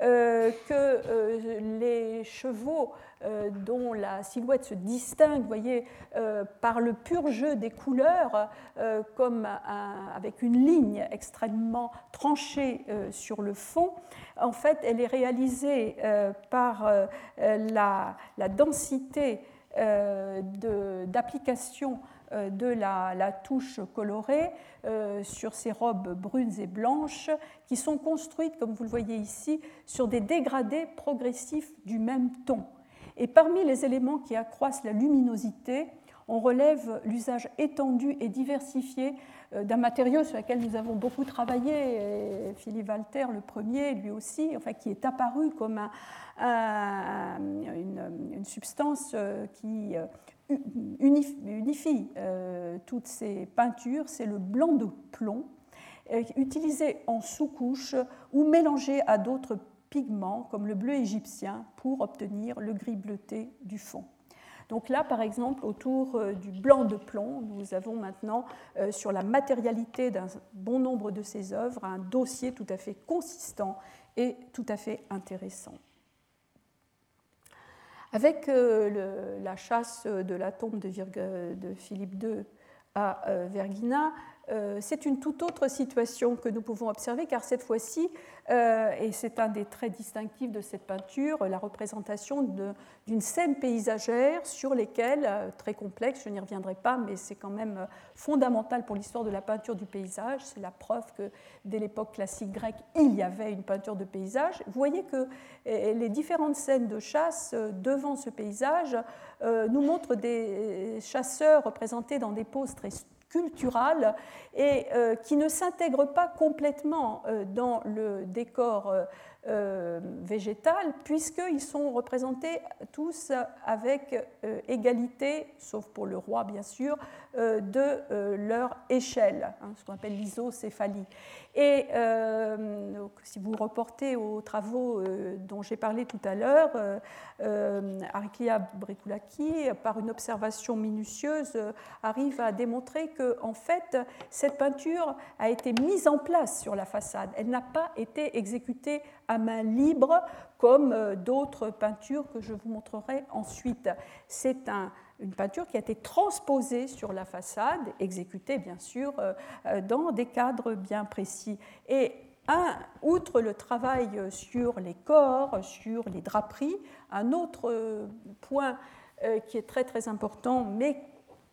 que les chevaux dont la silhouette se distingue, vous voyez, par le pur jeu des couleurs, comme un, avec une ligne extrêmement tranchée sur le fond, en fait, elle est réalisée par la, la densité d'application de la, la touche colorée euh, sur ces robes brunes et blanches qui sont construites, comme vous le voyez ici, sur des dégradés progressifs du même ton. Et parmi les éléments qui accroissent la luminosité, on relève l'usage étendu et diversifié d'un matériau sur lequel nous avons beaucoup travaillé, et Philippe Walter le premier, lui aussi, enfin, qui est apparu comme un, un, une, une substance qui unifie, unifie euh, toutes ces peintures, c'est le blanc de plomb, euh, utilisé en sous-couche ou mélangé à d'autres pigments comme le bleu égyptien pour obtenir le gris bleuté du fond. Donc là, par exemple, autour du blanc de plomb, nous avons maintenant, euh, sur la matérialité d'un bon nombre de ces œuvres, un dossier tout à fait consistant et tout à fait intéressant. Avec euh, le, la chasse de la tombe de, Virg- de Philippe deux à euh, Vergina, euh, c'est une toute autre situation que nous pouvons observer, car cette fois-ci, euh, et c'est un des traits distinctifs de cette peinture, la représentation de, d'une scène paysagère sur lesquelles, euh, très complexe, je n'y reviendrai pas, mais c'est quand même fondamental pour l'histoire de la peinture du paysage, c'est la preuve que dès l'époque classique grecque, il y avait une peinture de paysage. Vous voyez que les différentes scènes de chasse devant ce paysage euh, nous montrent des chasseurs représentés dans des poses très culturales et euh, qui ne s'intègrent pas complètement euh, dans le décor euh, euh, végétal, puisqu'ils sont représentés tous avec euh, égalité, sauf pour le roi bien sûr, euh, de euh, leur échelle, hein, ce qu'on appelle l'isocéphalie. Et euh, donc, si vous reportez aux travaux euh, dont j'ai parlé tout à l'heure, euh, euh, Ariklia Brikoulaki, par une observation minutieuse, euh, arrive à démontrer que, en fait, cette peinture a été mise en place sur la façade. Elle n'a pas été exécutée à main libre comme euh, d'autres peintures que je vous montrerai ensuite. C'est un une peinture qui a été transposée sur la façade, exécutée bien sûr euh, dans des cadres bien précis. Et un, outre le travail sur les corps, sur les draperies, un autre point euh, qui est très très important, mais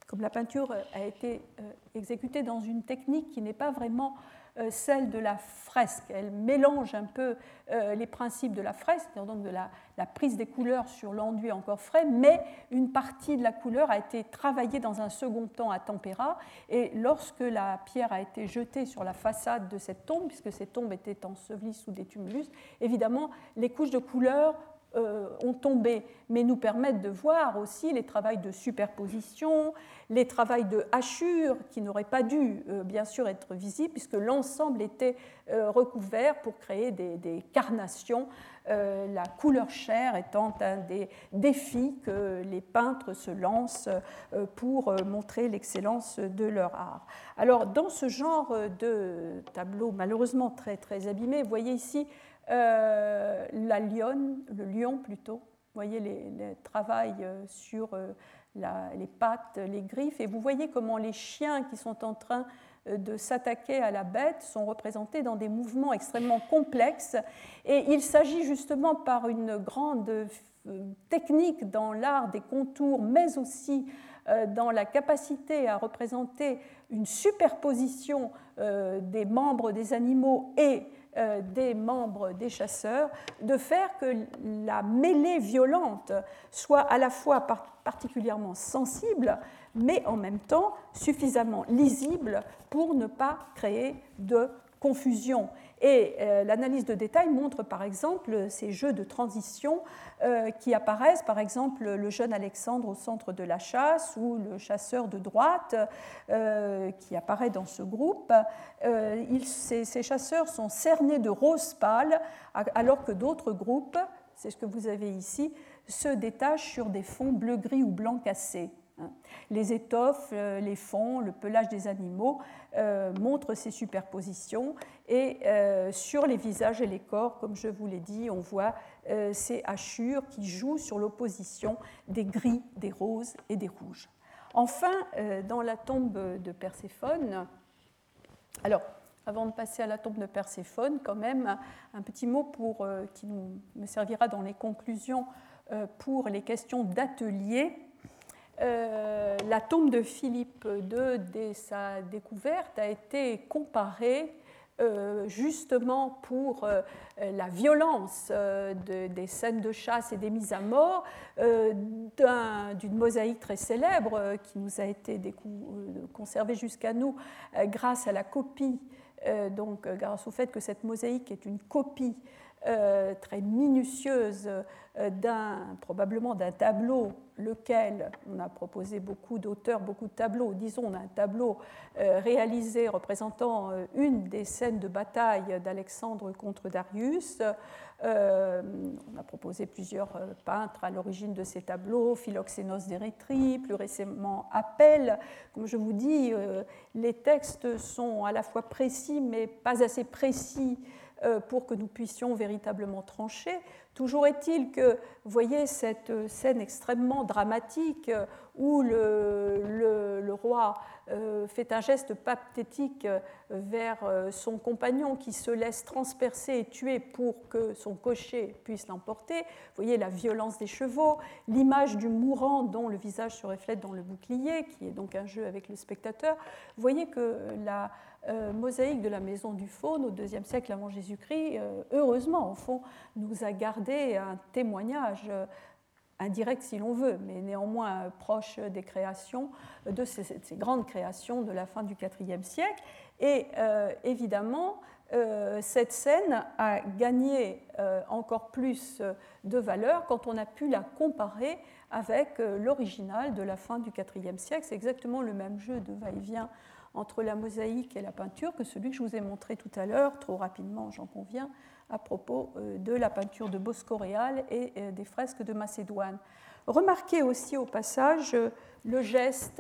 comme la peinture a été exécutée dans une technique qui n'est pas vraiment celle de la fresque. Elle mélange un peu les principes de la fresque, donc de la, la prise des couleurs sur l'enduit encore frais, mais une partie de la couleur a été travaillée dans un second temps à tempéra, et lorsque la pierre a été jetée sur la façade de cette tombe, puisque cette tombe était ensevelie sous des tumulus, évidemment, les couches de couleurs Euh, ont tombé, mais nous permettent de voir aussi les travaux de superposition, les travaux de hachure qui n'auraient pas dû euh, bien sûr être visibles puisque l'ensemble était euh, recouvert pour créer des, des carnations, euh, la couleur chair étant un des défis que les peintres se lancent euh, pour euh, montrer l'excellence de leur art. Alors dans ce genre de tableau malheureusement très, très abîmé, vous voyez ici Euh, la lionne, le lion plutôt, vous voyez les, les travails sur la, les pattes, les griffes, et vous voyez comment les chiens qui sont en train de s'attaquer à la bête sont représentés dans des mouvements extrêmement complexes, et il s'agit justement par une grande technique dans l'art des contours, mais aussi dans la capacité à représenter une superposition des membres des animaux et des membres des chasseurs, de faire que la mêlée violente soit à la fois particulièrement sensible, mais en même temps suffisamment lisible pour ne pas créer de confusion. Et euh, l'analyse de détail montre par exemple ces jeux de transition euh, qui apparaissent, par exemple le jeune Alexandre au centre de la chasse ou le chasseur de droite euh, qui apparaît dans ce groupe. Euh, ils, ces, ces chasseurs sont cernés de rose pâle alors que d'autres groupes, c'est ce que vous avez ici, se détachent sur des fonds bleu-gris ou blanc cassé. Les étoffes, les fonds, le pelage des animaux euh, montrent ces superpositions et euh, sur les visages et les corps, comme je vous l'ai dit, on voit euh, ces hachures qui jouent sur l'opposition des gris, des roses et des rouges. Enfin, euh, dans la tombe de Perséphone, alors avant de passer à la tombe de Perséphone, quand même un petit mot pour, euh, qui nous, me servira dans les conclusions euh, pour les questions d'atelier. Euh, la tombe de Philippe deux, dès sa découverte, a été comparée euh, justement pour euh, la violence euh, de, des scènes de chasse et des mises à mort euh, d'un, d'une mosaïque très célèbre euh, qui nous a été décou- conservée jusqu'à nous euh, grâce à la copie, euh, donc grâce au fait que cette mosaïque est une copie Euh, très minutieuse euh, d'un, probablement d'un tableau, lequel on a proposé beaucoup d'auteurs, beaucoup de tableaux, disons d'un tableau euh, réalisé représentant euh, une des scènes de bataille d'Alexandre contre Darius. Euh, on a proposé plusieurs euh, peintres à l'origine de ces tableaux, Philoxénos d'Érythrée, plus récemment Apelle. Comme je vous dis, euh, les textes sont à la fois précis mais pas assez précis pour que nous puissions véritablement trancher. Toujours est-il que, vous voyez, cette scène extrêmement dramatique où le, le, le roi fait un geste pathétique vers son compagnon qui se laisse transpercer et tuer pour que son cocher puisse l'emporter. Vous voyez la violence des chevaux, l'image du mourant dont le visage se reflète dans le bouclier, qui est donc un jeu avec le spectateur. Vous voyez que la Euh, mosaïque de la Maison du Faune au deuxième siècle avant Jésus-Christ, euh, heureusement, au fond, nous a gardé un témoignage euh, indirect si l'on veut, mais néanmoins euh, proche des créations, de ces, ces grandes créations de la fin du quatrième siècle. Et euh, évidemment, euh, cette scène a gagné euh, encore plus de valeur quand on a pu la comparer avec euh, l'original de la fin du quatrième siècle. C'est exactement le même jeu de va-et-vient entre la mosaïque et la peinture que celui que je vous ai montré tout à l'heure, trop rapidement j'en conviens, à propos de la peinture de Bosco-Réal et des fresques de Macédoine. Remarquez aussi au passage le geste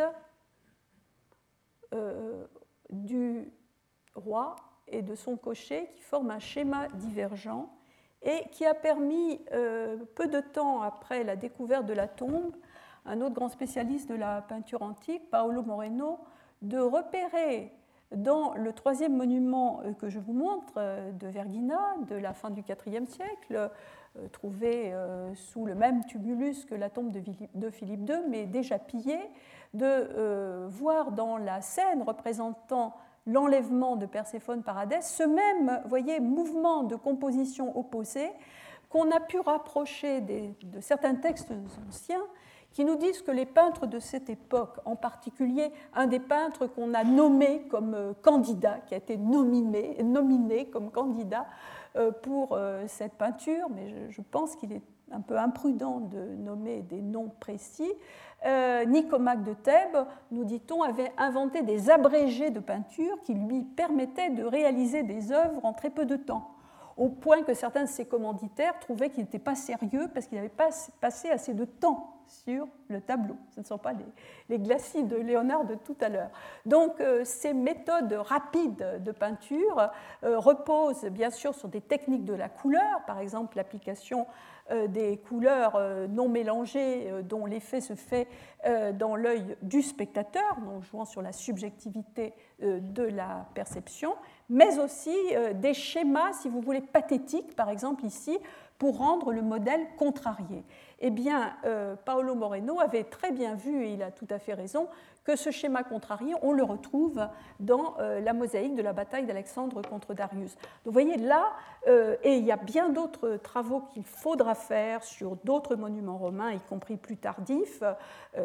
euh, du roi et de son cocher qui forme un schéma divergent et qui a permis, euh, peu de temps après la découverte de la tombe, un autre grand spécialiste de la peinture antique, Paolo Moreno, de repérer dans le troisième monument que je vous montre de Vergina, de la fin du quatrième siècle, trouvé sous le même tumulus que la tombe de Philippe deux, mais déjà pillé, de euh, voir dans la scène représentant l'enlèvement de Perséphone par Hadès ce même, voyez, mouvement de composition opposée qu'on a pu rapprocher des, de certains textes anciens qui nous disent que les peintres de cette époque, en particulier un des peintres qu'on a nommé comme candidat, qui a été nominé, nominé comme candidat pour cette peinture, mais je pense qu'il est un peu imprudent de nommer des noms précis, euh, Nicomaque de Thèbes, nous dit-on, avait inventé des abrégés de peinture qui lui permettaient de réaliser des œuvres en très peu de temps, au point que certains de ses commanditaires trouvaient qu'il n'était pas sérieux parce qu'il n'avait pas passé assez de temps sur le tableau. Ce ne sont pas les, les glacis de Léonard de tout à l'heure. Donc euh, ces méthodes rapides de peinture euh, reposent bien sûr sur des techniques de la couleur, par exemple l'application euh, des couleurs euh, non mélangées euh, dont l'effet se fait euh, dans l'œil du spectateur, donc jouant sur la subjectivité euh, de la perception, mais aussi euh, des schémas, si vous voulez, pathétiques, par exemple ici, pour rendre le modèle contrarié. Eh bien, euh, Paolo Moreno avait très bien vu, et il a tout à fait raison, que ce schéma contrarié, on le retrouve dans euh, la mosaïque de la bataille d'Alexandre contre Darius. Donc, vous voyez là, euh, et il y a bien d'autres travaux qu'il faudra faire sur d'autres monuments romains, y compris plus tardifs, euh,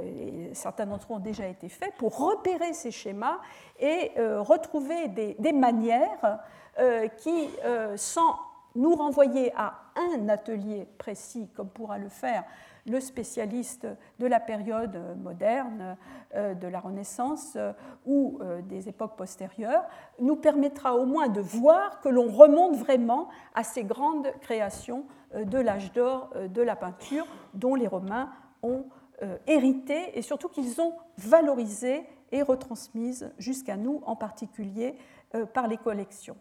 et certains d'entre eux ont déjà été faits, pour repérer ces schémas et euh, retrouver des, des manières euh, qui, euh, sans nous renvoyer à un atelier précis, comme pourra le faire le spécialiste de la période moderne, de la Renaissance ou des époques postérieures, nous permettra au moins de voir que l'on remonte vraiment à ces grandes créations de l'âge d'or de la peinture dont les Romains ont hérité et surtout qu'ils ont valorisé et retransmises jusqu'à nous, en particulier par les collections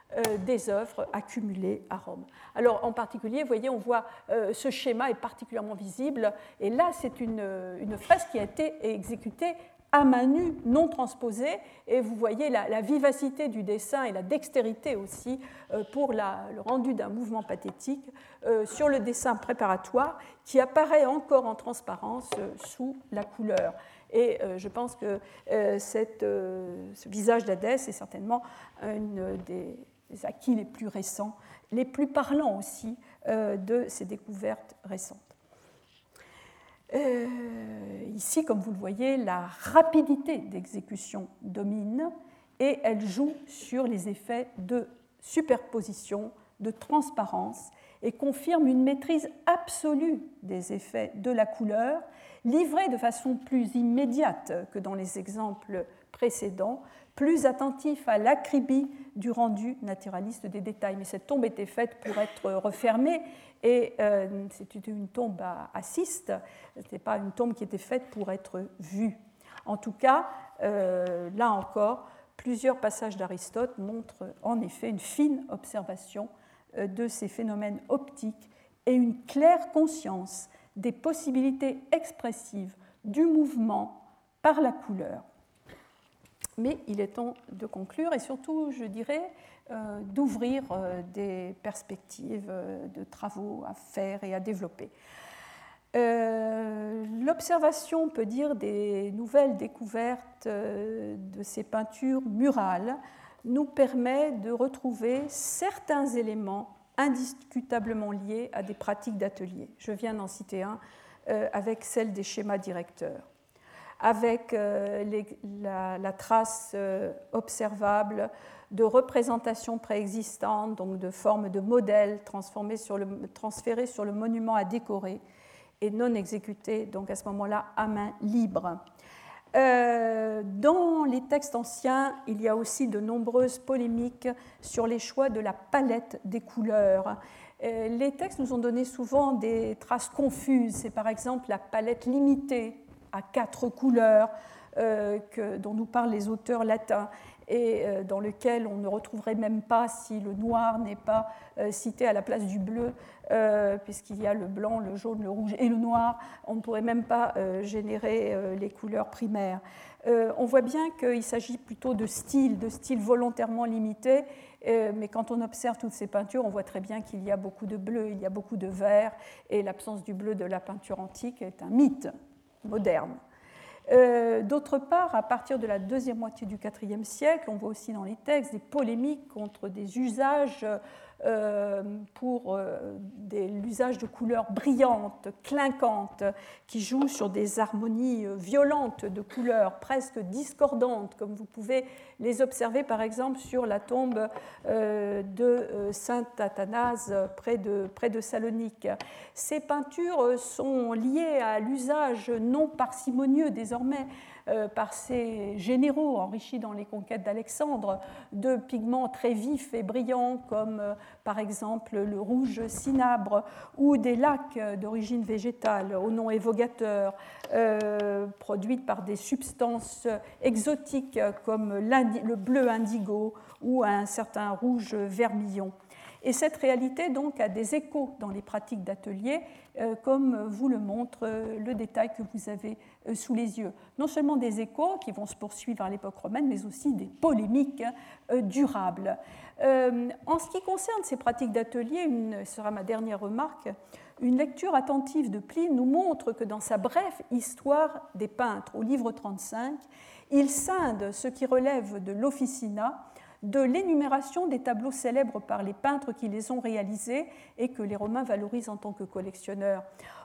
des œuvres accumulées à Rome. Alors en particulier, vous voyez, on voit euh, ce schéma est particulièrement visible, et là c'est une, une fresque qui a été exécutée à main nue, non transposée, et vous voyez la, la vivacité du dessin et la dextérité aussi euh, pour la, le rendu d'un mouvement pathétique euh, sur le dessin préparatoire qui apparaît encore en transparence euh, sous la couleur. Et euh, je pense que euh, cette, euh, ce visage d'Hadès est certainement une des les acquis les plus récents, les plus parlants aussi euh, de ces découvertes récentes. Euh, ici, comme vous le voyez, la rapidité d'exécution domine et elle joue sur les effets de superposition, de transparence et confirme une maîtrise absolue des effets de la couleur, livrée de façon plus immédiate que dans les exemples précédents, plus attentif à l'acribie du rendu naturaliste des détails. Mais cette tombe était faite pour être refermée et euh, c'était une tombe à, à ciste, ce n'était pas une tombe qui était faite pour être vue. En tout cas, euh, là encore, plusieurs passages d'Aristote montrent en effet une fine observation euh, de ces phénomènes optiques et une claire conscience des possibilités expressives du mouvement par la couleur. Mais il est temps de conclure et surtout, je dirais, euh, d'ouvrir euh, des perspectives euh, de travaux à faire et à développer. Euh, l'observation, on peut dire, des nouvelles découvertes euh, de ces peintures murales nous permet de retrouver certains éléments indiscutablement liés à des pratiques d'atelier. Je viens d'en citer un euh, avec celle des schémas directeurs, avec euh, les, la, la trace euh, observable de représentations préexistantes, donc de formes de modèles transformées sur le, transférées sur le monument à décorer et non exécutées, donc à ce moment-là à main libre. Euh, dans les textes anciens, il y a aussi de nombreuses polémiques sur les choix de la palette des couleurs. Euh, les textes nous ont donné souvent des traces confuses. C'est par exemple la palette limitée à quatre couleurs euh, que, dont nous parlent les auteurs latins et euh, dans lequel on ne retrouverait même pas si le noir n'est pas euh, cité à la place du bleu, euh, puisqu'il y a le blanc, le jaune, le rouge et le noir, on ne pourrait même pas euh, générer euh, les couleurs primaires. Euh, on voit bien qu'il s'agit plutôt de styles, de styles volontairement limités, euh, mais quand on observe toutes ces peintures, on voit très bien qu'il y a beaucoup de bleu, il y a beaucoup de vert, et l'absence du bleu de la peinture antique est un mythe moderne. Euh, d'autre part, à partir de la deuxième moitié du quatrième siècle, on voit aussi dans les textes des polémiques contre des usages euh, pour euh, l'usage de couleurs brillantes, clinquantes, qui jouent sur des harmonies violentes de couleurs, presque discordantes, comme vous pouvez les observer par exemple sur la tombe euh, de Saint Athanase près de, près de Salonique. Ces peintures sont liées à l'usage non parcimonieux désormais euh, par ces généraux enrichis dans les conquêtes d'Alexandre de pigments très vifs et brillants comme euh, par exemple le rouge cinabre ou des lacs d'origine végétale au nom évocateur euh, produites par des substances exotiques comme le bleu indigo ou un certain rouge vermillon. Et cette réalité donc a des échos dans les pratiques d'atelier, euh, comme vous le montre euh, le détail que vous avez euh, sous les yeux. Non seulement des échos qui vont se poursuivre à l'époque romaine, mais aussi des polémiques euh, durables. Euh, en ce qui concerne ces pratiques d'atelier, ce sera ma dernière remarque, une lecture attentive de Pline nous montre que dans sa brève Histoire des peintres, au livre trente-cinq, il scinde ce qui relève de l'officinat de l'énumération des tableaux célèbres par les peintres qui les ont réalisés et que les Romains valorisent en tant que collectionneurs.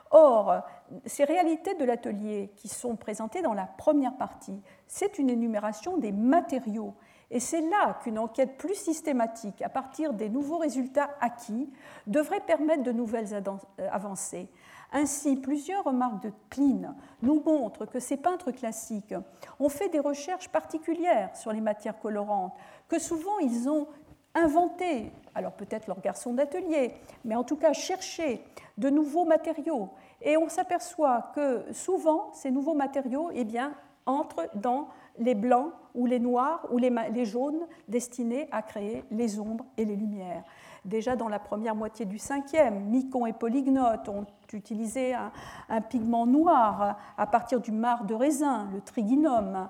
Or, ces réalités de l'atelier qui sont présentées dans la première partie, c'est une énumération des matériaux. Et c'est là qu'une enquête plus systématique, à partir des nouveaux résultats acquis, devrait permettre de nouvelles avancées. Ainsi, plusieurs remarques de Pline nous montrent que ces peintres classiques ont fait des recherches particulières sur les matières colorantes, que souvent ils ont inventé, alors peut-être leurs garçons d'atelier, mais en tout cas cherché de nouveaux matériaux. Et on s'aperçoit que souvent, ces nouveaux matériaux eh bien, entrent dans les blancs ou les noirs ou les, les jaunes destinés à créer les ombres et les lumières. Déjà dans la première moitié du cinquième, Micon et Polygnote ont utilisé un, un pigment noir à partir du marc de raisin, le triginum.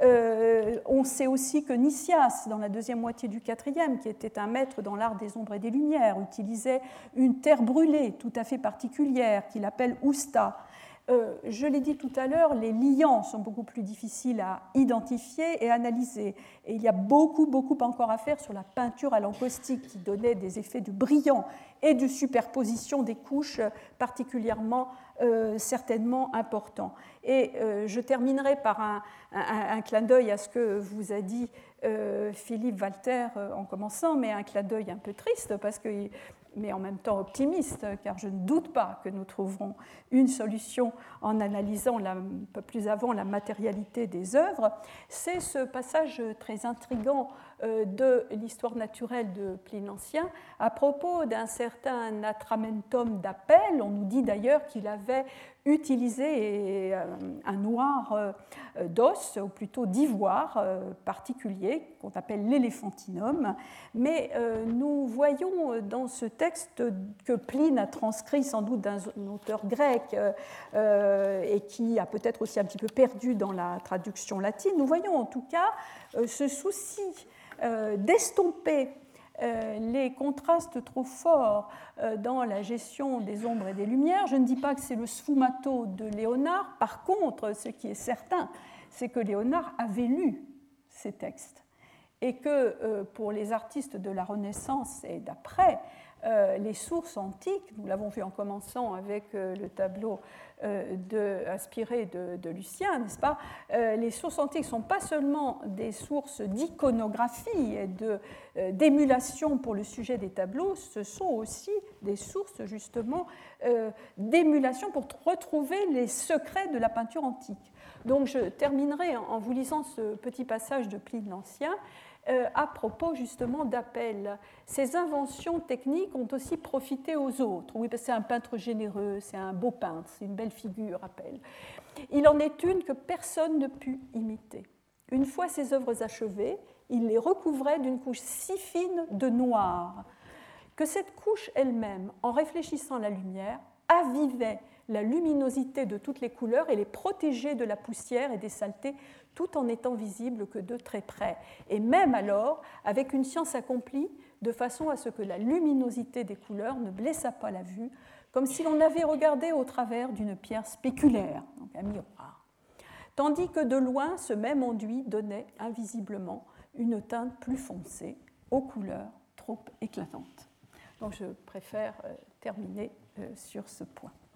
Euh, on sait aussi que Nicias, dans la deuxième moitié du quatrième, qui était un maître dans l'art des ombres et des lumières, utilisait une terre brûlée tout à fait particulière qu'il appelle ousta. Euh, je l'ai dit tout à l'heure, les liants sont beaucoup plus difficiles à identifier et analyser. Et il y a beaucoup, beaucoup encore à faire sur la peinture à l'encaustique qui donnait des effets de brillant et de superposition des couches particulièrement euh, certainement importants. Et euh, je terminerai par un, un, un clin d'œil à ce que vous a dit euh, Philippe Walter euh, en commençant, mais un clin d'œil un peu triste parce que mais en même temps optimiste, car je ne doute pas que nous trouverons une solution en analysant la, un peu plus avant la matérialité des œuvres, c'est ce passage très intrigant de l'histoire naturelle de Pline l'Ancien à propos d'un certain Atramentum d'Apelle. On nous dit d'ailleurs qu'il avait utilisé un noir d'os, ou plutôt d'ivoire particulier, qu'on appelle l'éléphantinum. Mais nous voyons dans ce texte que Pline a transcrit sans doute d'un auteur grec et qui a peut-être aussi un petit peu perdu dans la traduction latine, nous voyons en tout cas ce souci d'estomper les contrastes trop forts dans la gestion des ombres et des lumières. Je ne dis pas que c'est le sfumato de Léonard. Par contre, ce qui est certain, c'est que Léonard avait lu ces textes et que pour les artistes de la Renaissance et d'après, les sources antiques, nous l'avons vu en commençant avec le tableau de, inspiré de, de Lucien, n'est-ce pas ? Les sources antiques ne sont pas seulement des sources d'iconographie et de, d'émulation pour le sujet des tableaux, ce sont aussi des sources justement d'émulation pour retrouver les secrets de la peinture antique. Donc je terminerai en vous lisant ce petit passage de Pline l'Ancien à propos justement d'Apelle. Ces inventions techniques ont aussi profité aux autres. Oui, parce que c'est un peintre généreux, c'est un beau peintre, c'est une belle figure, Apelle. Il en est une que personne ne put imiter. Une fois ses œuvres achevées, il les recouvrait d'une couche si fine de noir que cette couche elle-même, en réfléchissant la lumière, avivait la luminosité de toutes les couleurs et les protégeait de la poussière et des saletés, tout en n'étant visible que de très près. Et même alors, avec une science accomplie, de façon à ce que la luminosité des couleurs ne blessât pas la vue, comme si l'on avait regardé au travers d'une pierre spéculaire, donc un miroir. tandis que de loin, ce même enduit donnait invisiblement une teinte plus foncée, aux couleurs trop éclatantes. Donc je préfère euh, terminer euh, sur ce point.